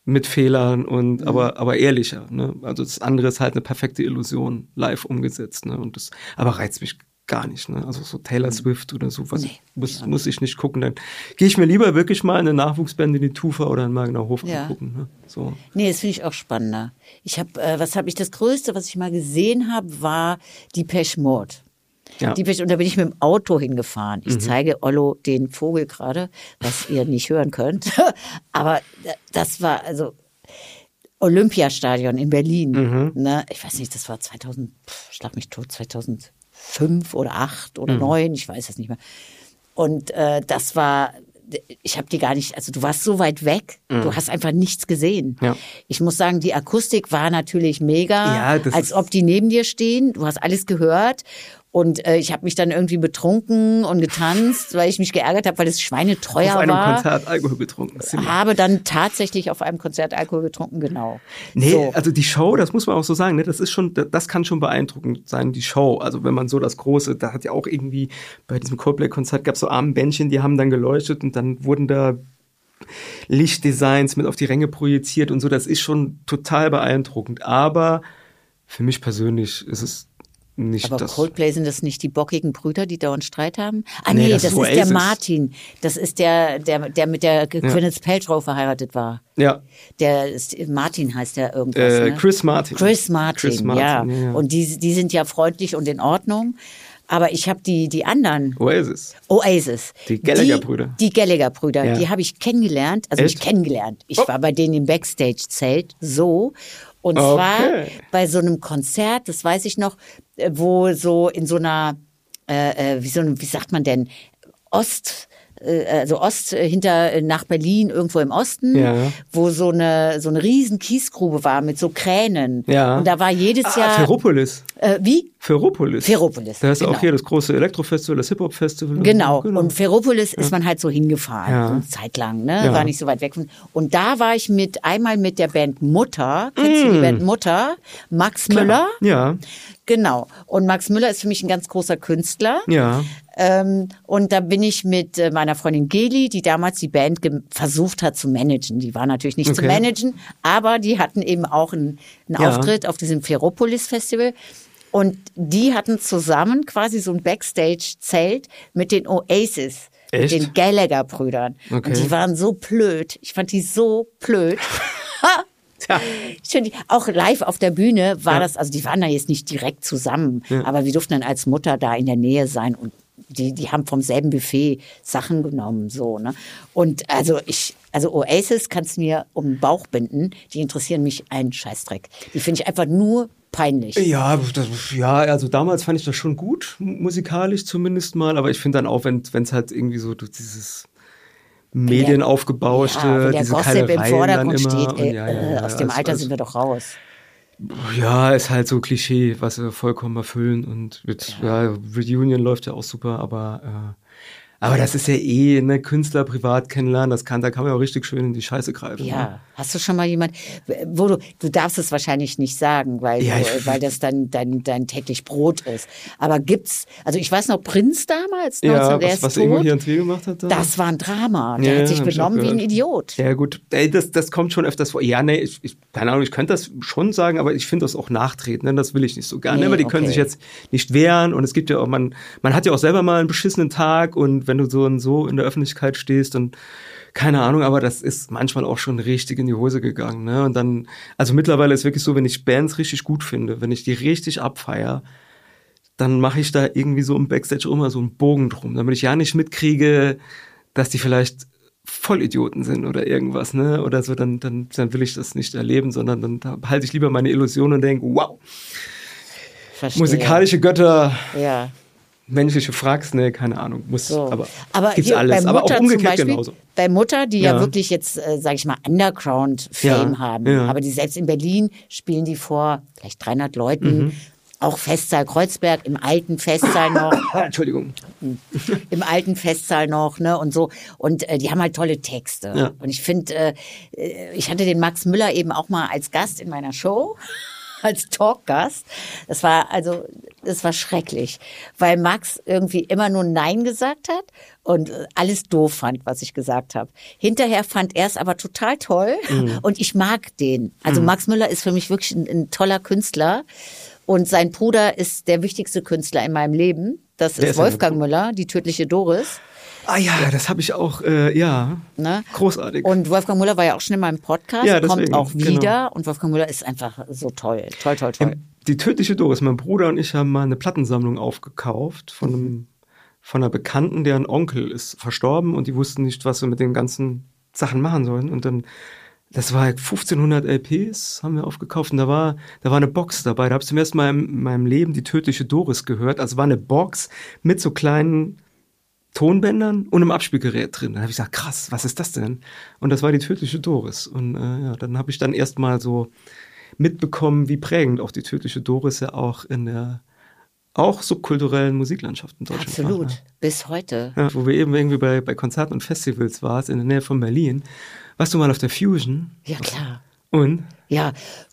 mit Fehlern und aber ehrlicher. Ne? Also das andere ist halt eine perfekte Illusion live umgesetzt. Ne? Und das aber reizt mich gar nicht. Ne? Also so Taylor Swift oder so was muss ich nicht gucken. Dann gehe ich mir lieber wirklich mal in eine Nachwuchsband in die Tufa oder in Magner Hof angucken. Ne? So. Nee, das finde ich auch spannender. Das Größte, was ich mal gesehen habe, war die Depeche Mode. Ja. Und da bin ich mit dem Auto hingefahren. Ich zeige Ollo den Vogel gerade, was ihr nicht hören könnt. Aber das war also Olympiastadion in Berlin. Ne? Ich weiß nicht, das war 2000, schlag mich tot, 2005 oder 2008 oder 2009, ich weiß es nicht mehr. Und das war, ich habe die gar nicht, also du warst so weit weg, du hast einfach nichts gesehen. Ja. Ich muss sagen, die Akustik war natürlich mega, Ja, als ob die neben dir stehen. Du hast alles gehört. Und ich habe mich dann irgendwie betrunken und getanzt, weil ich mich geärgert habe, weil es schweineteuer war. Auf einem Konzert Alkohol getrunken. Habe dann tatsächlich auf einem Konzert Alkohol getrunken, genau. Nee, so. Also die Show, das muss man auch so sagen, ne, das kann schon beeindruckend sein, die Show. Also wenn man so das Große, da hat ja auch irgendwie bei diesem Coldplay-Konzert gab es so Armbändchen, die haben dann geleuchtet und dann wurden da Lichtdesigns mit auf die Ränge projiziert und so. Das ist schon total beeindruckend. Aber für mich persönlich ist es nicht aber das. Coldplay, sind das nicht die bockigen Brüder, die dauernd Streit haben? Nee, das ist der Martin. Das ist der mit der Gwyneth Paltrow verheiratet war. Ja. Martin heißt der irgendwas. Ne? Chris Martin. Chris Martin, ja. Und die sind ja freundlich und in Ordnung. Aber ich habe die anderen. Oasis. Die Gallagher-Brüder. Die Gallagher-Brüder, die habe ich kennengelernt. Also Echt? Ich war bei denen im Backstage-Zelt, so. Und zwar bei so einem Konzert, das weiß ich noch, wo so in so einer, wie sagt man denn, Ost hinter nach Berlin, irgendwo im Osten, wo so eine riesen Kiesgrube war mit so Kränen. Ja. Und da war jedes Jahr. Ferropolis. Wie? Ferropolis. Da ist auch hier das große Elektrofestival, das Hip-Hop-Festival. Genau. Und Ferropolis ist man halt so hingefahren, eine Zeit lang, ne? War nicht so weit weg. Und da war ich einmal mit der Band Mutter. Kennst du die Band Mutter? Max Müller. Ja. Genau. Und Max Müller ist für mich ein ganz großer Künstler. Ja. Und da bin ich mit meiner Freundin Geli, die damals die Band versucht hat zu managen. Die war natürlich nicht zu managen, aber die hatten eben auch einen Auftritt auf diesem Ferropolis-Festival. Und die hatten zusammen quasi so ein Backstage-Zelt mit den Oasis. Echt? Mit den Gallagher-Brüdern. Okay. Und die waren so blöd. Ich fand die so blöd. Ja. Auch live auf der Bühne war das, also die waren da jetzt nicht direkt zusammen, aber wir durften dann als Mutter da in der Nähe sein und die haben vom selben Buffet Sachen genommen, so, ne? Und also Oasis kannst du mir um den Bauch binden, die interessieren mich einen Scheißdreck. Die finde ich einfach nur peinlich. Ja, also damals fand ich das schon gut, musikalisch zumindest mal, aber ich finde dann auch, wenn es halt irgendwie so dieses Medienaufgebauschte, wenn der diese Gossip im Vordergrund steht, aus dem also, Alter sind wir doch raus. Ja, ist halt so Klischee, was wir vollkommen erfüllen und Reunion läuft ja auch super, aber das ist ja ne, Künstler privat kennenlernen, da kann man ja auch richtig schön in die Scheiße greifen. Ja, ne? Hast du schon mal jemand, wo du darfst es wahrscheinlich nicht sagen, weil das dann dein täglich Brot ist. Aber also ich weiß noch, Prinz damals, was Ingo hier in Trier gemacht hat. Das war ein Drama. Der hat sich benommen wie ein Idiot. Ja gut, das kommt schon öfters vor. Ja, nee, keine Ahnung, ich könnte das schon sagen, aber ich finde das auch nachtreten, ne? Das will ich nicht so gerne. Aber die können sich jetzt nicht wehren und es gibt ja auch, man hat ja auch selber mal einen beschissenen Tag und wenn du so in der Öffentlichkeit stehst und keine Ahnung, aber das ist manchmal auch schon richtig in die Hose gegangen, ne? Und dann, also mittlerweile ist es wirklich so, wenn ich Bands richtig gut finde, wenn ich die richtig abfeiere, dann mache ich da irgendwie so im Backstage immer so einen Bogen drum, damit ich ja nicht mitkriege, dass die vielleicht Vollidioten sind oder irgendwas, ne? Oder so, dann will ich das nicht erleben, sondern dann halte ich lieber meine Illusion und denke, wow, Verstehe. Musikalische Götter. Ja. Menschliche Fracks, ne, keine Ahnung, aber gibt's hier, alles, aber auch umgekehrt Beispiel, genauso. Bei Mutter, die ja wirklich jetzt, sage ich mal, Underground-Fame haben, aber die selbst in Berlin spielen die vor vielleicht 300 Leuten, auch Festsaal Kreuzberg, im alten Festsaal noch. Entschuldigung. Im alten Festsaal noch, ne, und so. Und die haben halt tolle Texte. Ja. Und ich finde, ich hatte den Max Müller eben auch mal als Gast in meiner Show. als Talkgast. Es war schrecklich, weil Max irgendwie immer nur Nein gesagt hat und alles doof fand, was ich gesagt habe. Hinterher fand er es aber total toll und ich mag den. Also Max Müller ist für mich wirklich ein toller Künstler und sein Bruder ist der wichtigste Künstler in meinem Leben. Das ist Wolfgang Müller, die tödliche Doris. Ah ja, das habe ich auch, ne? Großartig. Und Wolfgang Müller war ja auch schon in meinem Podcast, ja, deswegen, kommt auch wieder. Genau. Und Wolfgang Müller ist einfach so toll. Toll. Die tödliche Doris, mein Bruder und ich haben mal eine Plattensammlung aufgekauft von einer Bekannten, deren Onkel ist verstorben und die wussten nicht, was wir mit den ganzen Sachen machen sollen. Und dann, das war 1500 LPs, haben wir aufgekauft und da war eine Box dabei. Da habe ich zum ersten Mal in meinem Leben die tödliche Doris gehört. Also war eine Box mit so kleinen Tonbändern und einem Abspielgerät drin. Dann habe ich gesagt, krass, was ist das denn? Und das war die tödliche Doris. Und dann habe ich dann erst mal so mitbekommen, wie prägend auch die tödliche Doris ja auch in der auch subkulturellen Musiklandschaft in Deutschland Absolut, war, ne? bis heute. Ja, wo wir eben irgendwie bei Konzerten und Festivals warst, in der Nähe von Berlin. Warst du mal auf der Fusion? Ja, klar. Und? Ja,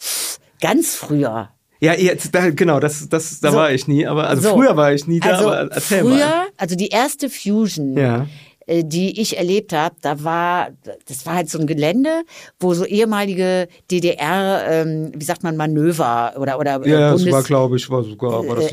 ganz früher. Ja, genau, da war ich nie, aber früher war ich nie da, aber erzähl mal. Also die erste Fusion, die ich erlebt habe, das war halt so ein Gelände, wo so ehemalige DDR, wie sagt man, Manöver oder das war, glaube ich, war das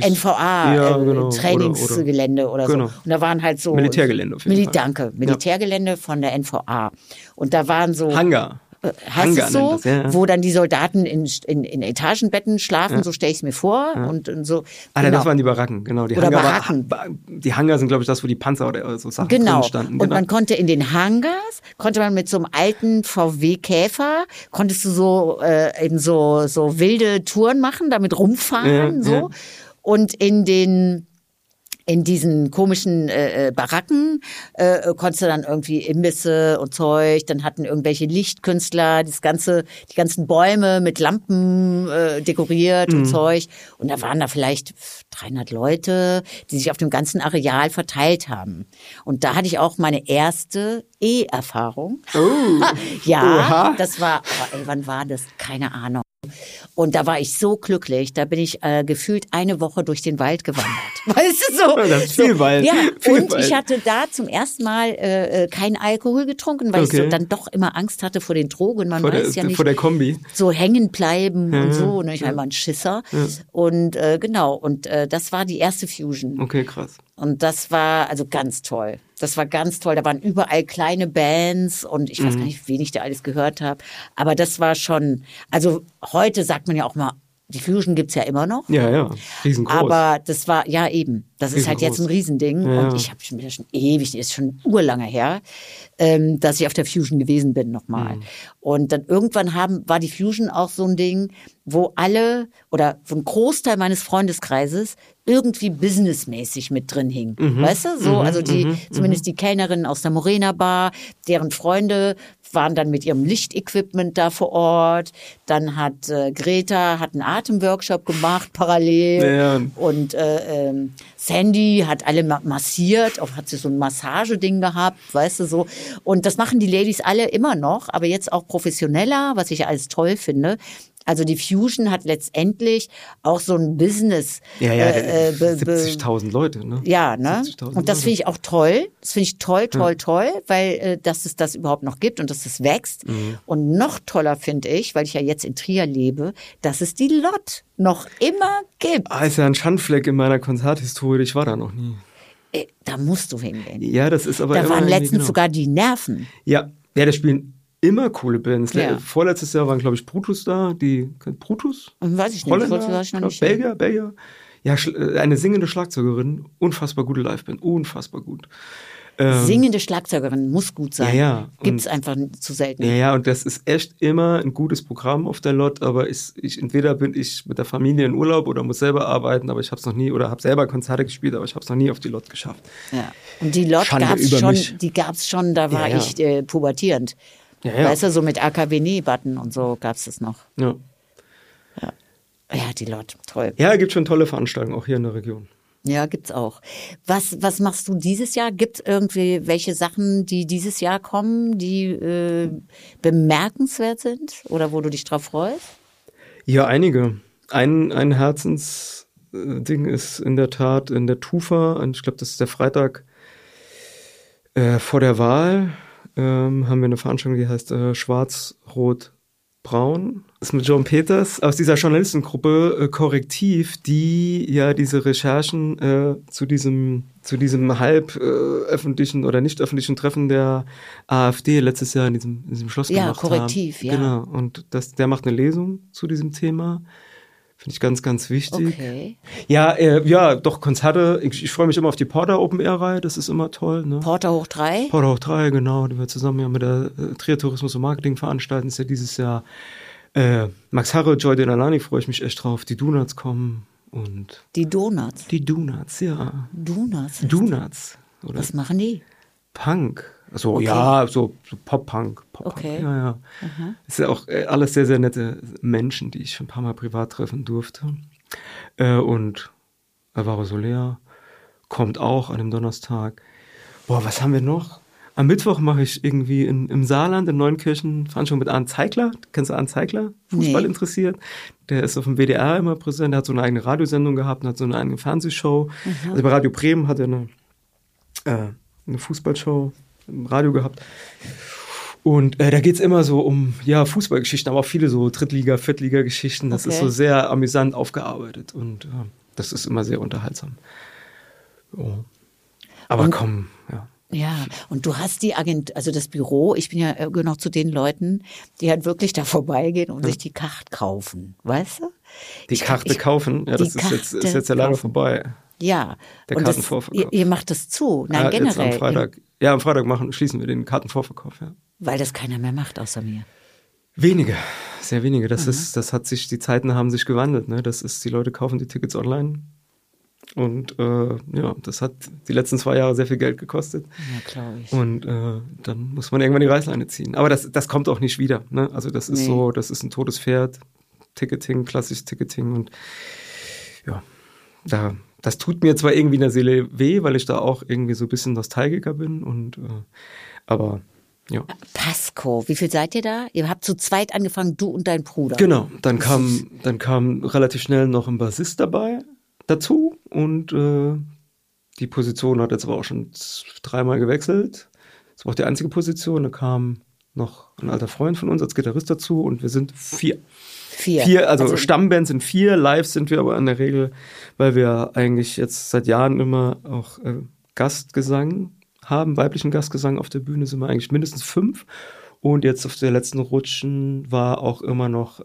NVA Trainingsgelände oder so. Genau. Und da waren halt so Militärgelände auf jeden Fall. Danke, Militärgelände von der NVA. Und da waren so Hangar. Heißt es so, wo dann die Soldaten in Etagenbetten schlafen, so stelle ich es mir vor. Und so. Genau. Das waren die Baracken, genau. Die oder Baracken. Die Hangar sind, glaube ich, das, wo die Panzer oder so Sachen drin standen. Genau. Und man konnte in den Hangars, mit so einem alten VW-Käfer, konntest du so eben so wilde Touren machen, damit rumfahren, so. Ja. Und in diesen komischen Baracken konntest du dann irgendwie Imbisse und Zeug, dann hatten irgendwelche Lichtkünstler die ganzen Bäume mit Lampen dekoriert und Zeug. Und da waren da vielleicht 300 Leute, die sich auf dem ganzen Areal verteilt haben. Und da hatte ich auch meine erste E-Erfahrung. Oh. Ja, Oha. Das war, wann war das? Keine Ahnung. Und da war ich so glücklich, da bin ich gefühlt eine Woche durch den Wald gewandert. Weißt du so? Das ist viel Wald. Ja, viel und Wald. ich hatte da zum ersten Mal keinen Alkohol getrunken, weil ich so dann doch immer Angst hatte vor den Drogen. Man weiß ja nicht. Vor der Kombi. So hängen bleiben und so. Und ich war immer ein Schisser. Ja. Und das war die erste Fusion. Okay, krass. Und das war also ganz toll. Das war ganz toll. Da waren überall kleine Bands und ich weiß gar nicht, wen ich da alles gehört habe. Aber das war schon, also heute sagt man ja auch mal, die Fusion gibt's ja immer noch. Ja, riesengroß. Aber das war, ja eben, das ist halt jetzt ein Riesending. Ja. Und ich habe schon ewig, ist schon urlange her, dass ich auf der Fusion gewesen bin nochmal. Und dann irgendwann war die Fusion auch so ein Ding, wo alle oder so ein Großteil meines Freundeskreises irgendwie businessmäßig mit drin hing. Weißt du? So, also zumindest die Kellnerin aus der Morena Bar, deren Freunde waren dann mit ihrem Lichtequipment da vor Ort. Dann hat Greta einen Atemworkshop gemacht parallel. Ja. Und Sandy hat alle massiert, auch hat sie so ein Massageding gehabt, weißt du so. Und das machen die Ladies alle immer noch, aber jetzt auch professioneller, was ich alles toll finde. Also die Fusion hat letztendlich auch so ein Business. 70.000 Leute, ne? Ja, ne? Und das finde ich auch toll. Das finde ich toll, weil dass es das überhaupt noch gibt und dass es wächst. Und noch toller finde ich, weil ich ja jetzt in Trier lebe, dass es die Lott noch immer gibt. Ist ja ein Schandfleck in meiner Konzerthistorie. Ich war da noch nie. Da musst du hingehen. Ja, das ist aber da waren letztens sogar die Nerven. Ja, da spielen immer coole Bands. Ja. Vorletztes Jahr waren, glaube ich, Brutus da. Brutus? Weiß ich nicht. Weiß ich noch nicht. Belgier. Ja, eine singende Schlagzeugerin. Unfassbar gute Liveband. Unfassbar gut. Singende Schlagzeugerin muss gut sein. Ja. Gibt's einfach zu selten. Ja, und das ist echt immer ein gutes Programm auf der Lott, aber entweder bin ich mit der Familie in Urlaub oder muss selber arbeiten, aber ich habe es noch nie, oder habe selber Konzerte gespielt, aber ich habe es noch nie auf die Lott geschafft. Ja. Und die Lott gab's schon, da war ich pubertierend. Ja. Weißt du, so mit AKW-Button und so gab's das noch. Ja, die Lott, toll. Ja, gibt schon tolle Veranstaltungen, auch hier in der Region. Ja, gibt's auch. Was machst du dieses Jahr? Gibt's irgendwie welche Sachen, die dieses Jahr kommen, die bemerkenswert sind oder wo du dich drauf freust? Ja, einige. ein Herzensding ist in der Tat in der Tufa, und ich glaube, das ist der Freitag vor der Wahl, haben wir eine Veranstaltung, die heißt Schwarz-Rot-Braun. Das ist mit John Peters aus dieser Journalistengruppe Korrektiv, die ja diese Recherchen zu diesem halb öffentlichen oder nicht öffentlichen Treffen der AfD letztes Jahr in diesem Schloss gemacht haben. Korrektiv, ja. Genau, und der macht eine Lesung zu diesem Thema. Finde ich ganz, ganz wichtig. Okay. Ja, doch, Konzerte. Ich freue mich immer auf die Porter Open Air Reihe, das ist immer toll. Ne? Porter hoch 3? Porter hoch 3, genau, die wir zusammen ja mit der Trier Tourismus und Marketing veranstalten. Das ist ja dieses Jahr Max Harre, Joy Denalani, freue ich mich echt drauf. Die Donuts kommen und... Die Donuts? Die Donuts, ja. Donuts? Oder was machen die? Punk. Also okay. Ja, so Pop-Punk. Okay. Ja. Es sind ja auch alles sehr, sehr nette Menschen, die ich schon ein paar Mal privat treffen durfte. Und Alvaro Soler kommt auch an dem Donnerstag. Was haben wir noch? Am Mittwoch mache ich irgendwie im Saarland in Neunkirchen Veranstaltung mit Arndt Zeigler. Kennst du Arndt Zeigler? Fußball interessiert. Der ist auf dem WDR immer präsent. Der hat so eine eigene Radiosendung gehabt und hat so eine eigene Fernsehshow. Also bei Radio Bremen hat er eine Fußballshow im Radio gehabt. Und da geht's immer so um Fußballgeschichten, aber auch viele so Drittliga-, Viertliga-Geschichten. Das ist so sehr amüsant aufgearbeitet und das ist immer sehr unterhaltsam. Oh. Aber komm, ja. Ja, und du hast die also das Büro, ich bin ja gehöre noch zu den Leuten, die halt wirklich da vorbeigehen und sich die Karte kaufen, weißt du? Die Karte kaufen? Ja, das ist jetzt ja leider vorbei. Ja. Der Kartenvorverkauf. Ihr macht das zu? Nein, generell. Jetzt am Freitag. Am Freitag schließen wir den Kartenvorverkauf, ja. Weil das keiner mehr macht außer mir. Wenige, sehr wenige. Die Zeiten haben sich gewandelt, ne? Die Leute kaufen die Tickets online. Und das hat die letzten 2 Jahre sehr viel Geld gekostet. Ja, glaube ich. Und dann muss man irgendwann die Reißleine ziehen. Aber das kommt auch nicht wieder. Ne? Also das ist das ist ein totes Pferd. Ticketing, klassisches Ticketing. Und ja, das tut mir zwar irgendwie in der Seele weh, weil ich da auch irgendwie so ein bisschen Nostalgiker bin. Aber ja. Pasco, wie viel seid ihr da? Ihr habt zu zweit angefangen, du und dein Bruder. Genau, dann kam relativ schnell noch ein Bassist dazu und die Position hat jetzt aber auch schon 3-mal gewechselt. Das war auch die einzige Position. Da kam noch ein alter Freund von uns als Gitarrist dazu und wir sind 4. 4, also Stammband sind 4, live sind wir aber in der Regel, weil wir eigentlich jetzt seit Jahren immer auch Gastgesang haben, weiblichen Gastgesang auf der Bühne, sind wir eigentlich mindestens 5. Und jetzt auf der letzten Rutschen war auch immer noch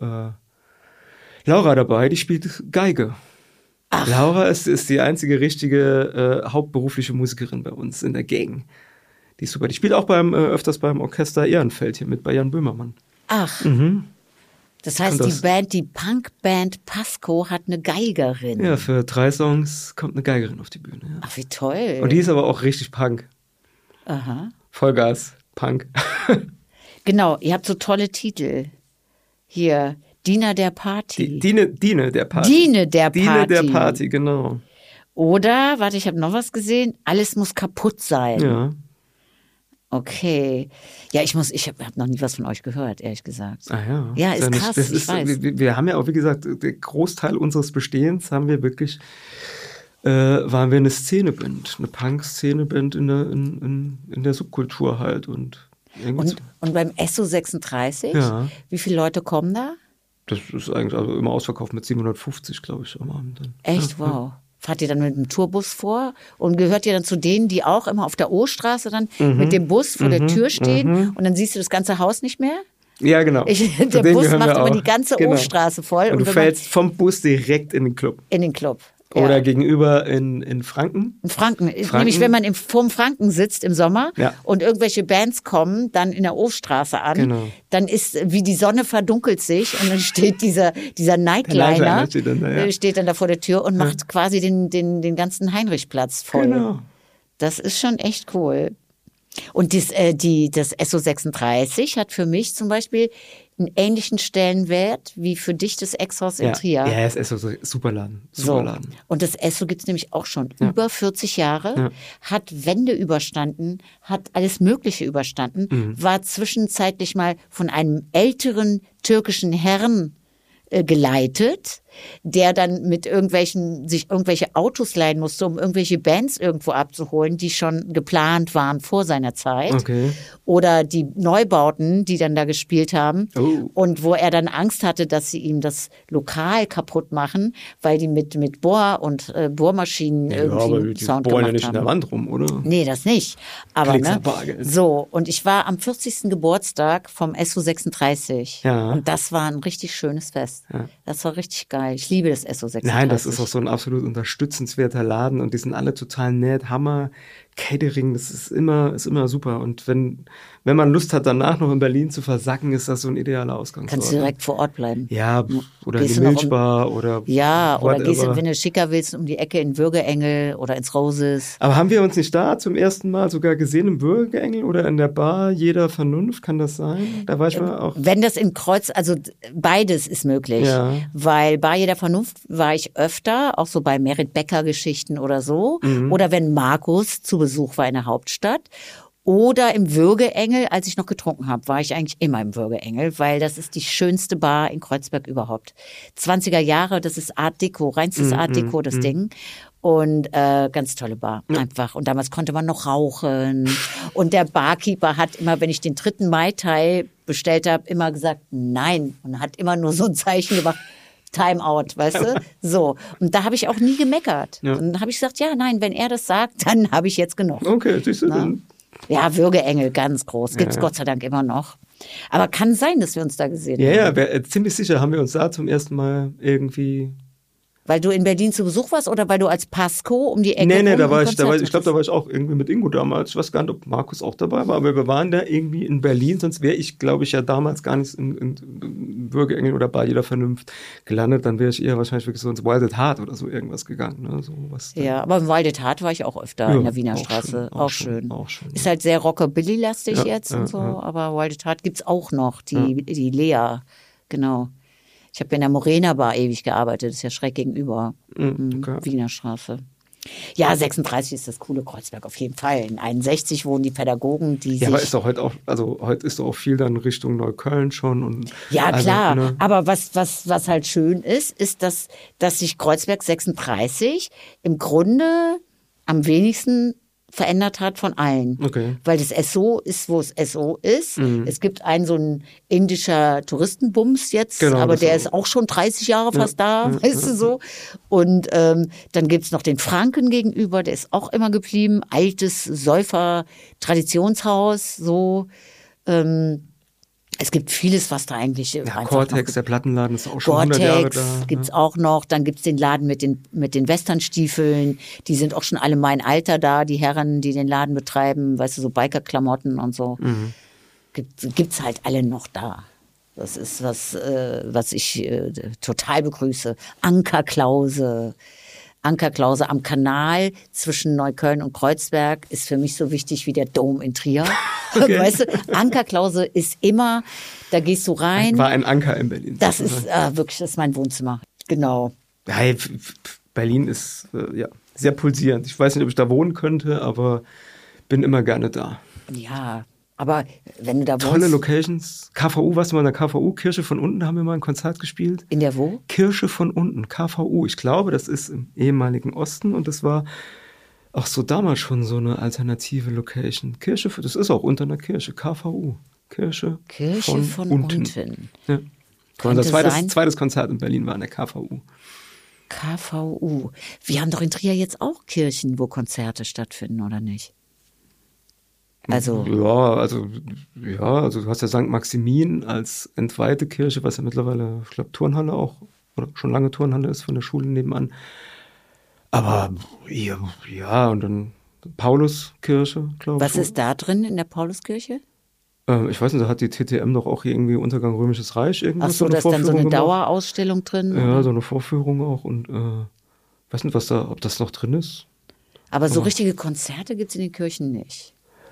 Laura dabei, die spielt Geige. Ach. Laura ist die einzige richtige hauptberufliche Musikerin bei uns in der Gang. Die ist super. Die spielt auch öfters beim Orchester Ehrenfeld hier mit bei Jan Böhmermann. Ach. Das heißt, die Punkband Pasco hat eine Geigerin. Ja, für 3 Songs kommt eine Geigerin auf die Bühne. Ja. Ach, wie toll. Und die ist aber auch richtig Punk. Aha. Vollgas, Punk. Genau, ihr habt so tolle Titel. Hier, Diener der Party. Diene der Party. Diene der Party. Diene der Party, genau. Oder, warte, ich habe noch was gesehen. Alles muss kaputt sein. Ja. Okay. Ja, ich habe noch nie was von euch gehört, ehrlich gesagt. Ah ja. Ja, ist krass, ich weiß. Wir haben ja auch, wie gesagt, der Großteil unseres Bestehens haben wir wirklich, waren wir eine Szeneband, eine Punk-Szeneband in der Subkultur halt. Und beim SO36, wie viele Leute kommen da? Das ist eigentlich also immer ausverkauft mit 750, glaube ich, am Abend dann. Echt? Ja, wow. Fahrt ihr dann mit dem Tourbus vor und gehört ihr dann zu denen, die auch immer auf der O-Straße dann mit dem Bus vor der Tür stehen und dann siehst du das ganze Haus nicht mehr? Ja, genau. Der Bus macht immer die ganze O-Straße voll. Und du fällst vom Bus direkt in den Club. In den Club. Oder gegenüber in Franken. In Franken. Nämlich, wenn man vorm Franken sitzt im Sommer und irgendwelche Bands kommen dann in der Ofstraße an, dann ist, wie die Sonne verdunkelt sich und dann steht dieser Nightliner, steht dann da vor der Tür und macht quasi den ganzen Heinrichplatz voll. Genau. Das ist schon echt cool. Und das SO36 hat für mich zum Beispiel einen ähnlichen Stellenwert wie für dich das Exhaus in Trier. Ja, das SO, super Laden. Und das SO gibt es nämlich auch schon über 40 Jahre, hat Wende überstanden, hat alles Mögliche überstanden, war zwischenzeitlich mal von einem älteren türkischen Herrn geleitet, der dann mit sich irgendwelche Autos leihen musste, um irgendwelche Bands irgendwo abzuholen, die schon geplant waren vor seiner Zeit. Okay. Oder die Neubauten, die dann da gespielt haben. Oh. Und wo er dann Angst hatte, dass sie ihm das Lokal kaputt machen, weil die mit Bohrmaschinen irgendwie die Sound bohren ja gemacht nicht haben. in der Wand rum, oder? Nee, das nicht. Aber Kriegst ne, Bargeld. so, und ich war am 40. Geburtstag vom SO36. Ja. Und das war ein richtig schönes Fest. Ja. Das war richtig geil. Ich liebe das SO36. Nein, das ist auch so ein absolut unterstützenswerter Laden und die sind alle total nett, Hammer. Catering, das ist immer super. Und wenn man Lust hat, danach noch in Berlin zu versacken, ist das so ein idealer Ausgangsort. Kannst du direkt vor Ort bleiben. Ja, oder Gehst die du noch Milchbar oder Ja, oder whatever. gehst du, wenn du schicker willst, um die Ecke in Würgeengel oder ins Roses. Aber haben wir uns nicht da zum ersten Mal sogar gesehen im Würgeengel oder in der Bar Jeder Vernunft? Kann das sein? Da war ich mal auch. Wenn das in Kreuz, also beides ist möglich. Ja. Weil bei Jeder Vernunft war ich öfter, auch so bei Merit Becker Geschichten oder so. Oder wenn Markus zu Besuch war in der Hauptstadt. Oder im Würgeengel, als ich noch getrunken habe, war ich eigentlich immer im Würgeengel, weil das ist die schönste Bar in Kreuzberg überhaupt. 20er Jahre, das ist Art Deco, reinstes Art Deco, das Ding. Und ganz tolle Bar, einfach. Und damals konnte man noch rauchen. Und der Barkeeper hat immer, wenn ich den 3. Mai Tai bestellt habe, immer gesagt, nein. Und hat immer nur so ein Zeichen gemacht. Timeout, weißt du? So. Und da habe ich auch nie gemeckert. Ja. Und dann habe ich gesagt, ja, nein, wenn er das sagt, dann habe ich jetzt genug. Okay, siehst du dann. Ja, Würgeengel, ganz groß. Gibt's Ja. Gott sei Dank immer noch. Aber kann sein, dass wir uns da gesehen Ja, haben. ziemlich sicher haben wir uns da zum ersten Mal irgendwie. Weil du in Berlin zu Besuch warst oder weil du als Pasco um die Ecke Nee, rum da ein war ich Konzert glaube, da war ich auch irgendwie mit Ingo damals. Ich weiß gar nicht, ob Markus auch dabei war, aber wir waren da irgendwie in Berlin, sonst wäre ich, glaube ich, ja damals gar nicht in Würgeengel oder bei Jeder Vernunft gelandet. Dann wäre ich eher wahrscheinlich wirklich so ins Wild at Heart oder so irgendwas gegangen. Ne? So was Ja, aber im Wild at Heart war ich auch öfter Ja, in der Wiener auch Straße. schön, Auch auch schön. schön, auch schön, Ist ja. halt sehr Rockabilly-lastig Ja, jetzt und so, ja. aber Wild at Heart gibt's auch noch, die Lea, genau. Ich habe in der Morena Bar ewig gearbeitet, ist ja schräg gegenüber, okay. Wiener Straße. Ja, 36 ist das coole Kreuzberg auf jeden Fall. In 61 wohnen die Pädagogen, die Ja, aber sich... ist doch heute auch, also heute ist doch auch viel dann Richtung Neukölln schon. Und Ja, also, klar. ne? Aber was halt schön ist, dass sich Kreuzberg 36 im Grunde am wenigsten verändert hat von allen. Okay. Weil das SO ist, wo es SO ist. Es gibt einen so ein indischer Touristenbums jetzt, Genau, aber das der auch. ist auch schon 30 Jahre fast da, weißt du so. Und dann gibt's noch den Franken gegenüber, der ist auch immer geblieben. Altes Säufer-Traditionshaus, so. Es gibt vieles, was da eigentlich Ja, einfach Cortex, noch der Plattenladen, ist auch schon 100 Jahre Gore-Tex da. gibt's auch noch. Dann gibt's den Laden mit den Westernstiefeln. Die sind auch schon alle mein Alter da, die Herren, die den Laden betreiben. Weißt du, so Biker-Klamotten und so. Gibt's halt alle noch da. Das ist was ich total begrüße. Ankerklause am Kanal zwischen Neukölln und Kreuzberg ist für mich so wichtig wie der Dom in Trier. Okay. Weißt du, Ankerklause ist immer, da gehst du rein. War ein Anker in Berlin. Das ist wirklich, das ist mein Wohnzimmer. Genau. Ja, Berlin ist ja sehr pulsierend. Ich weiß nicht, ob ich da wohnen könnte, aber bin immer gerne da. Ja, aber wenn du da Tolle wohnst. Locations. KVU, warst du mal in der KVU? Kirche von unten haben wir mal ein Konzert gespielt. In der wo? Kirche von unten, KVU. Ich glaube, das ist im ehemaligen Osten und das war auch so damals schon so eine alternative Location. Das ist auch unter einer Kirche, KVU. Kirche von unten. Ja. Könnte Unser sein. zweites Konzert in Berlin war in der KVU. KVU. Wir haben doch in Trier jetzt auch Kirchen, wo Konzerte stattfinden, oder nicht? Also, Also du hast ja St. Maximin als entweihte Kirche, was ja mittlerweile, ich glaube, Turnhalle auch, oder schon lange Turnhalle ist von der Schule nebenan. Aber ja, und dann Pauluskirche, glaube ich. was ist da drin in der Pauluskirche? Ich weiß nicht, da hat die TTM doch auch hier irgendwie Untergang Römisches Reich Ach irgendwas. so, da ist dann so eine Vorführung gemacht. Dauerausstellung drin? Ja, oder? so eine Vorführung auch und weiß nicht, ob das noch drin ist. Aber so richtige Konzerte gibt's in den Kirchen nicht.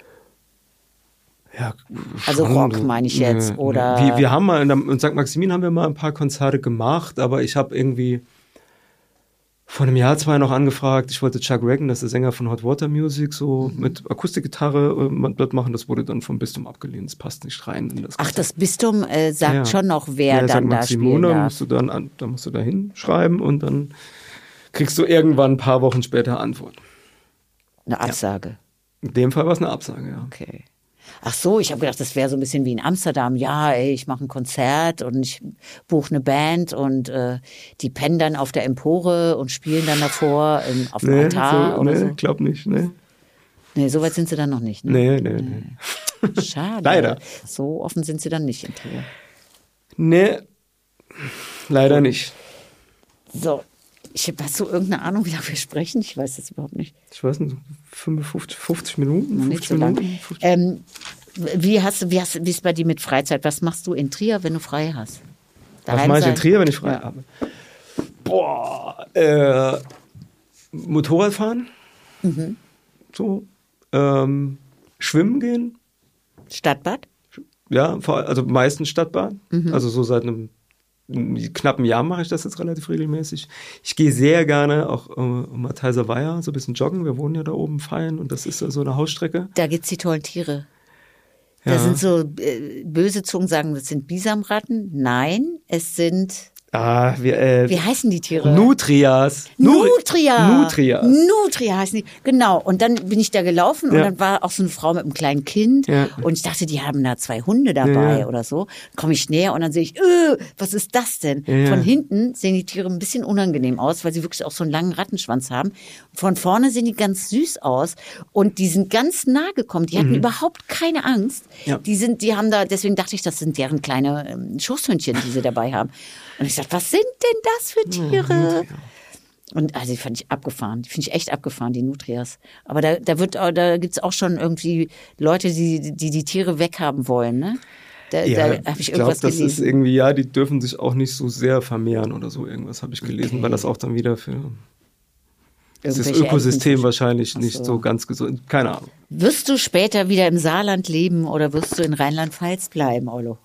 Ja, Also schon. Rock meine ich jetzt, oder? Wir haben mal in St. Maximin haben wir mal ein paar Konzerte gemacht, aber ich habe irgendwie vor einem Jahr, 2 noch angefragt. Ich wollte Chuck Ragan, das ist der Sänger von Hot Water Music, so mit Akustikgitarre dort machen. Das wurde dann vom Bistum abgelehnt. Das passt nicht rein in das Konzept. Das Bistum sagt schon noch, wer dann da spielen darf. Da musst du da hinschreiben und dann kriegst du irgendwann ein paar Wochen später Antwort. Eine Absage. Ja. In dem Fall war es eine Absage, ja. Okay. Ach so, ich habe gedacht, das wäre so ein bisschen wie in Amsterdam. Ja, ey, ich mache ein Konzert und ich buche eine Band und die pennen dann auf der Empore und spielen dann davor auf dem Altar oder so. Nee, glaub nicht, nee. Nee, so weit sind sie dann noch nicht, ne? Nee. Schade. Leider. So offen sind sie dann nicht in Trier. Nee, leider nicht. So, hast du irgendeine Ahnung, wie lange wir sprechen? Ich weiß das überhaupt nicht. Ich weiß nicht, 50 Minuten? Noch nicht so lang. Wie ist bei dir mit Freizeit? Was machst du in Trier, wenn du frei hast? Was mache ich in Trier, wenn ich frei habe? Boah, Motorradfahren. So. Schwimmen gehen. Stadtbad? Ja, also meistens Stadtbad. Also so seit einem knappen Jahr mache ich das jetzt relativ regelmäßig. Ich gehe sehr gerne auch um Matheiser Weiher so ein bisschen joggen. Wir wohnen ja da oben fein und das ist so eine Hausstrecke. Da gibt's die tollen Tiere. Ja. Da sind so böse Zungen sagen, das sind Bisamratten. Nein, es sind... wie heißen die Tiere? Nutrias. Nutria heißen die. Genau. Und dann bin ich da gelaufen und dann war auch so eine Frau mit einem kleinen Kind. Ja. Und ich dachte, die haben da 2 Hunde dabei oder so. Komme ich näher und dann sehe ich, was ist das denn? Ja. Von hinten sehen die Tiere ein bisschen unangenehm aus, weil sie wirklich auch so einen langen Rattenschwanz haben. Von vorne sehen die ganz süß aus und die sind ganz nah gekommen. Die hatten überhaupt keine Angst. Ja. Deswegen dachte ich, das sind deren kleine Schoßhündchen, die sie dabei haben. Und ich sagte, was sind denn das für Tiere? Und also die fand ich abgefahren. Die finde ich echt abgefahren, die Nutrias. Aber da gibt's auch schon irgendwie Leute, die Tiere weghaben wollen, ne? Da habe ich irgendwas gelesen. Das ist irgendwie, die dürfen sich auch nicht so sehr vermehren oder so. Irgendwas habe ich gelesen, weil das auch dann wieder für das Ökosystem wahrscheinlich nicht so ganz gesund. Keine Ahnung. Wirst du später wieder im Saarland leben oder wirst du in Rheinland-Pfalz bleiben, Ollo?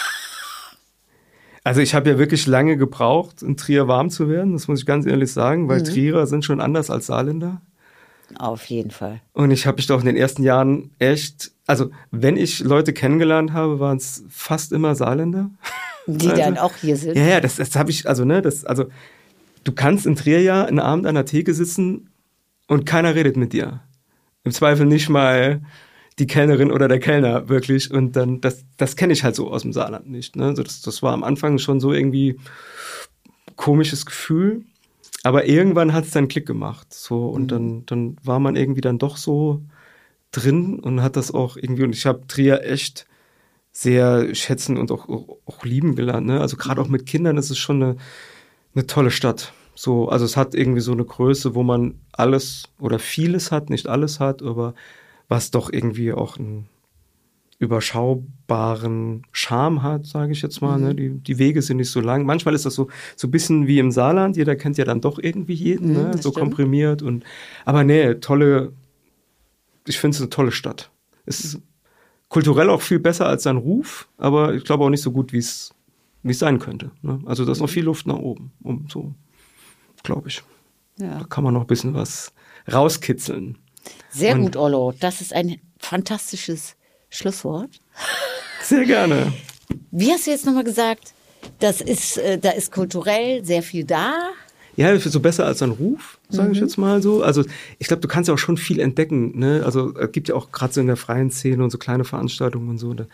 Also ich habe ja wirklich lange gebraucht, in Trier warm zu werden, das muss ich ganz ehrlich sagen, weil Trierer sind schon anders als Saarländer. Auf jeden Fall. Und ich habe mich doch in den ersten Jahren also wenn ich Leute kennengelernt habe, waren es fast immer Saarländer. Die dann auch hier sind. Ja, das habe ich, du kannst in Trier ja einen Abend an der Theke sitzen und keiner redet mit dir. Im Zweifel nicht mal die Kellnerin oder der Kellner wirklich und dann, das kenne ich halt so aus dem Saarland nicht. Ne? Also das war am Anfang schon so irgendwie komisches Gefühl, aber irgendwann hat es dann Klick gemacht. So und dann war man irgendwie dann doch so drin und hat das auch irgendwie, und ich habe Trier echt sehr schätzen und auch lieben gelernt. Ne? Also gerade auch mit Kindern ist es schon eine tolle Stadt. So, also es hat irgendwie so eine Größe, wo man alles oder vieles hat, nicht alles hat, aber was doch irgendwie auch einen überschaubaren Charme hat, sage ich jetzt mal. Ne? Die Wege sind nicht so lang. Manchmal ist das so ein bisschen wie im Saarland. Jeder kennt ja dann doch irgendwie jeden, ne? So stimmt. Komprimiert. Aber nee, ich finde es eine tolle Stadt. Ist kulturell auch viel besser als sein Ruf, aber ich glaube auch nicht so gut, wie es sein könnte. Ne? Also da ist noch viel Luft nach oben. So, glaube ich. Ja. Da kann man noch ein bisschen was rauskitzeln. Sehr gut, Ollo. Das ist ein fantastisches Schlusswort. Sehr gerne. Wie hast du jetzt nochmal gesagt, da ist kulturell sehr viel da? Ja, so besser als ein Ruf, sage ich jetzt mal so. Also ich glaube, du kannst ja auch schon viel entdecken. Ne? Also es gibt ja auch gerade so in der freien Szene und so kleine Veranstaltungen und so. Da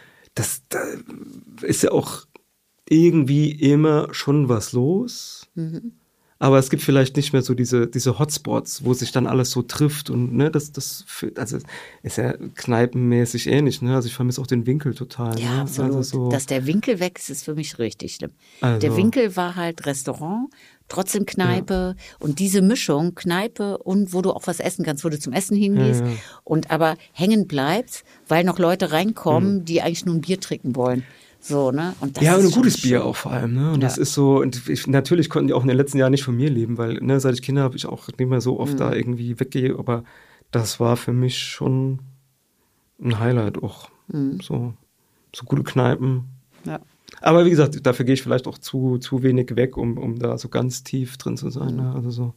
ist ja auch irgendwie immer schon was los. Aber es gibt vielleicht nicht mehr so diese Hotspots, wo sich dann alles so trifft und ne, das ist ja kneipenmäßig ähnlich, ne? Also ich vermisse auch den Winkel total. Ja, ne? absolut. Also so, dass der Winkel weg ist für mich richtig schlimm. Also, der Winkel war halt Restaurant, trotzdem Kneipe und diese Mischung Kneipe und wo du auch was essen kannst, wo du zum Essen hingehst und aber hängen bleibst, weil noch Leute reinkommen, die eigentlich nur ein Bier trinken wollen. So, ne? Und das und ist ein gutes schön. Bier auch vor allem, ne? Und das ist so, und natürlich konnten die auch in den letzten Jahren nicht von mir leben, weil, ne, seit ich Kinder habe ich auch nicht mehr so oft da irgendwie weggehe, aber das war für mich schon ein Highlight auch. So gute Kneipen. Ja. Aber wie gesagt, dafür gehe ich vielleicht auch zu wenig weg, um da so ganz tief drin zu sein. Ne? Also so.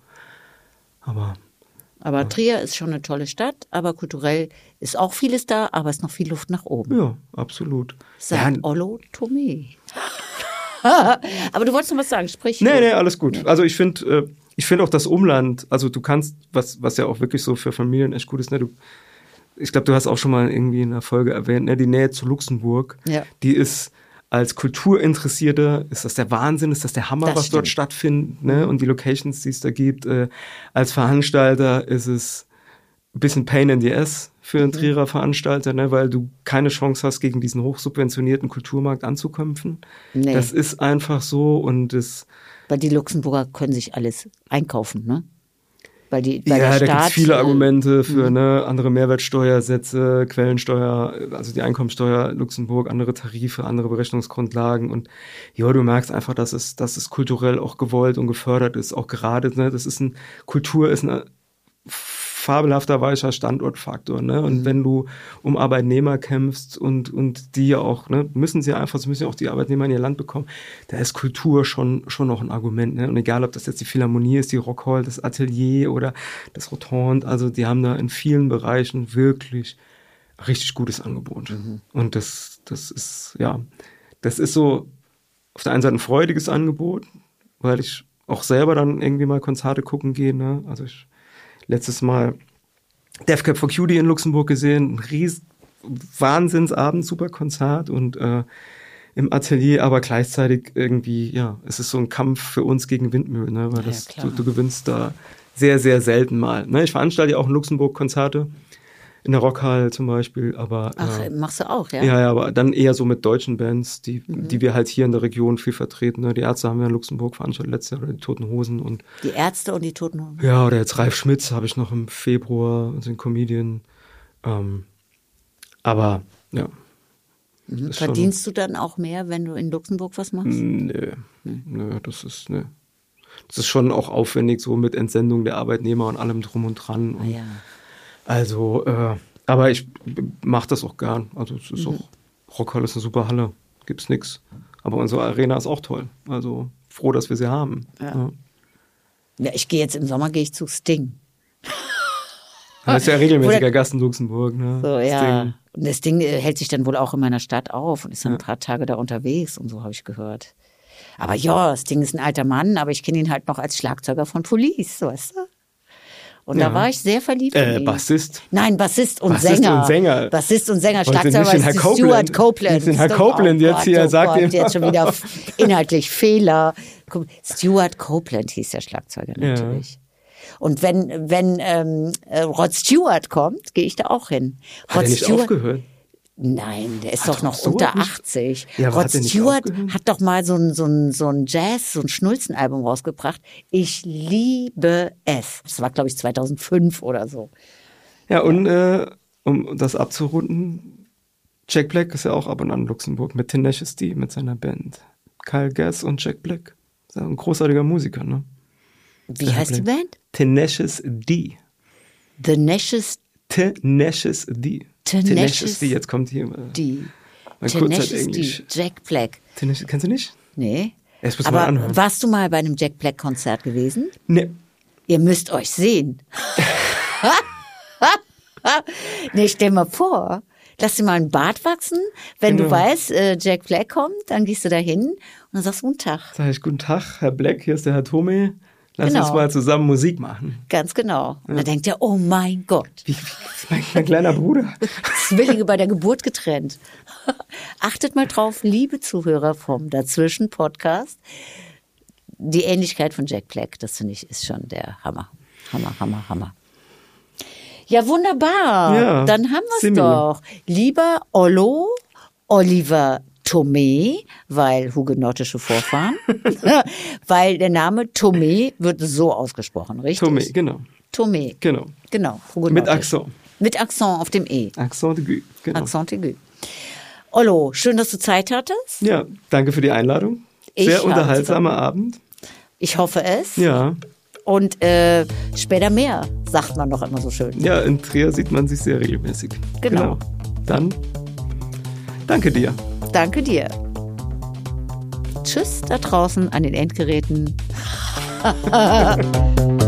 Aber Trier ist schon eine tolle Stadt, aber kulturell ist auch vieles da, aber es ist noch viel Luft nach oben. Ja, absolut. Sagt Ollo Thome. Aber du wolltest noch was sagen, sprich. Nee, alles gut. Also ich finde auch das Umland, also du kannst, was ja auch wirklich so für Familien echt gut ist, ne? Ich glaube, du hast auch schon mal irgendwie in einer Folge erwähnt, ne? Die Nähe zu Luxemburg, die ist als Kulturinteressierter, ist das der Wahnsinn, ist das der Hammer, was dort stattfindet, ne? Und die Locations, die es da gibt. Als Veranstalter ist es ein bisschen Pain in the Ass für einen Trierer Veranstalter, ne? Weil du keine Chance hast, gegen diesen hochsubventionierten Kulturmarkt anzukämpfen. Nee. Das ist einfach so und weil die Luxemburger können sich alles einkaufen, ne? Weil da gibt es viele Argumente für andere Mehrwertsteuersätze, Quellensteuer, also die Einkommensteuer Luxemburg, andere Tarife, andere Berechnungsgrundlagen und ja, du merkst einfach, dass es kulturell auch gewollt und gefördert ist, auch gerade, ne, Kultur ist ein fabelhafter, weicher Standortfaktor, ne? Und wenn du um Arbeitnehmer kämpfst und die ja auch, ne, müssen ja auch die Arbeitnehmer in ihr Land bekommen, da ist Kultur schon noch ein Argument, ne? Und egal, ob das jetzt die Philharmonie ist, die Rockhall, das Atelier oder das Rotonde, also die haben da in vielen Bereichen wirklich richtig gutes Angebot. Und das ist so auf der einen Seite ein freudiges Angebot, weil ich auch selber dann irgendwie mal Konzerte gucken gehe, ne? Also letztes Mal Death Cab for Cutie in Luxemburg gesehen, ein Wahnsinnsabend, super Konzert und im Atelier, aber gleichzeitig irgendwie, es ist so ein Kampf für uns gegen Windmühlen, ne? Weil du gewinnst da sehr, sehr selten mal. Ne? Ich veranstalte ja auch in Luxemburg Konzerte, in der Rockhall zum Beispiel, aber... machst du auch, ja? Ja, aber dann eher so mit deutschen Bands, die wir halt hier in der Region viel vertreten. Ne? Die Ärzte haben wir in Luxemburg veranstaltet letztes Jahr, oder die Toten Hosen. Und die Ärzte und die Toten Hosen? Ja, oder jetzt Ralf Schmitz habe ich noch im Februar, also ein Comedian. Aber, ja. Verdienst du dann auch mehr, wenn du in Luxemburg was machst? Nö, das ist schon auch aufwendig, so mit Entsendung der Arbeitnehmer und allem drum und dran. Und also, aber ich mache das auch gern. Also es ist auch, Rockhall ist eine super Halle, gibt's nix. Aber unsere Arena ist auch toll. Also froh, dass wir sie haben. Ja, ich gehe jetzt im Sommer zu Sting. Das ist ja regelmäßiger Gast in Luxemburg. Ne? So, ja. Und das Ding hält sich dann wohl auch in meiner Stadt auf und ist dann ein paar Tage da unterwegs und so habe ich gehört. Aber das Ding ist ein alter Mann, aber ich kenne ihn halt noch als Schlagzeuger von Police, weißt du? Und da war ich sehr verliebt in ihn. Bassist? Nein, Bassist und Sänger. Bassist und Sänger. Schlagzeuger ist Stuart Copeland. Herr Copeland jetzt hier, sagt ihm. Jetzt schon wieder inhaltlich Fehler. Stuart Copeland hieß der Schlagzeuger natürlich. Und wenn Rod Stewart kommt, gehe ich da auch hin. Hat er nicht aufgehört? Nein, der ist doch noch unter 80. Ja, Rod Stewart hat doch mal so ein Jazz, so ein Schnulzenalbum rausgebracht. Ich liebe es. Das war, glaube ich, 2005 oder so. Ja, und um das abzurunden, Jack Black ist ja auch ab und an in Luxemburg mit Tenacious D, mit seiner Band. Kyle Gass und Jack Black. Das ist ein großartiger Musiker, ne? Wie heißt die Band? Tenacious D. Tenacious D. Tenacious D, jetzt kommt hier D. Mein Kurzzeit-Englisch. Jack Black. Kennst du nicht? Nee. Erst musst du mal anhören. Warst du mal bei einem Jack Black-Konzert gewesen? Nee. Ihr müsst euch sehen. Nee, stell mal vor, lass dir mal einen Bart wachsen. Wenn du weißt, Jack Black kommt, dann gehst du da hin und dann sagst du Guten Tag. Sag ich Guten Tag, Herr Black, hier ist der Herr Thome. Lass uns mal zusammen Musik machen. Ganz genau. Und dann denkt er, oh mein Gott. Wie mein kleiner Bruder. Zwillinge bei der Geburt getrennt. Achtet mal drauf, liebe Zuhörer vom Dazwischen-Podcast. Die Ähnlichkeit von Jack Black, das finde ich, ist schon der Hammer. Hammer. Ja, wunderbar. Ja, dann haben wir es doch. Lieber Oliver Thome, weil hugenottische Vorfahren, weil der Name Thome wird so ausgesprochen, richtig? Thome, genau. Thome. Genau. Mit Akzent. Mit Akzent auf dem E. Accent aigu, genau. Accent aigu. Ollo, schön, dass du Zeit hattest. Ja, danke für die Einladung. Sehr unterhaltsamer Abend. Ich hoffe es. Ja. Und später mehr, sagt man doch immer so schön. Ja, in Trier sieht man sich sehr regelmäßig. Genau. Dann danke dir. Danke dir. tschüss da draußen an den Endgeräten.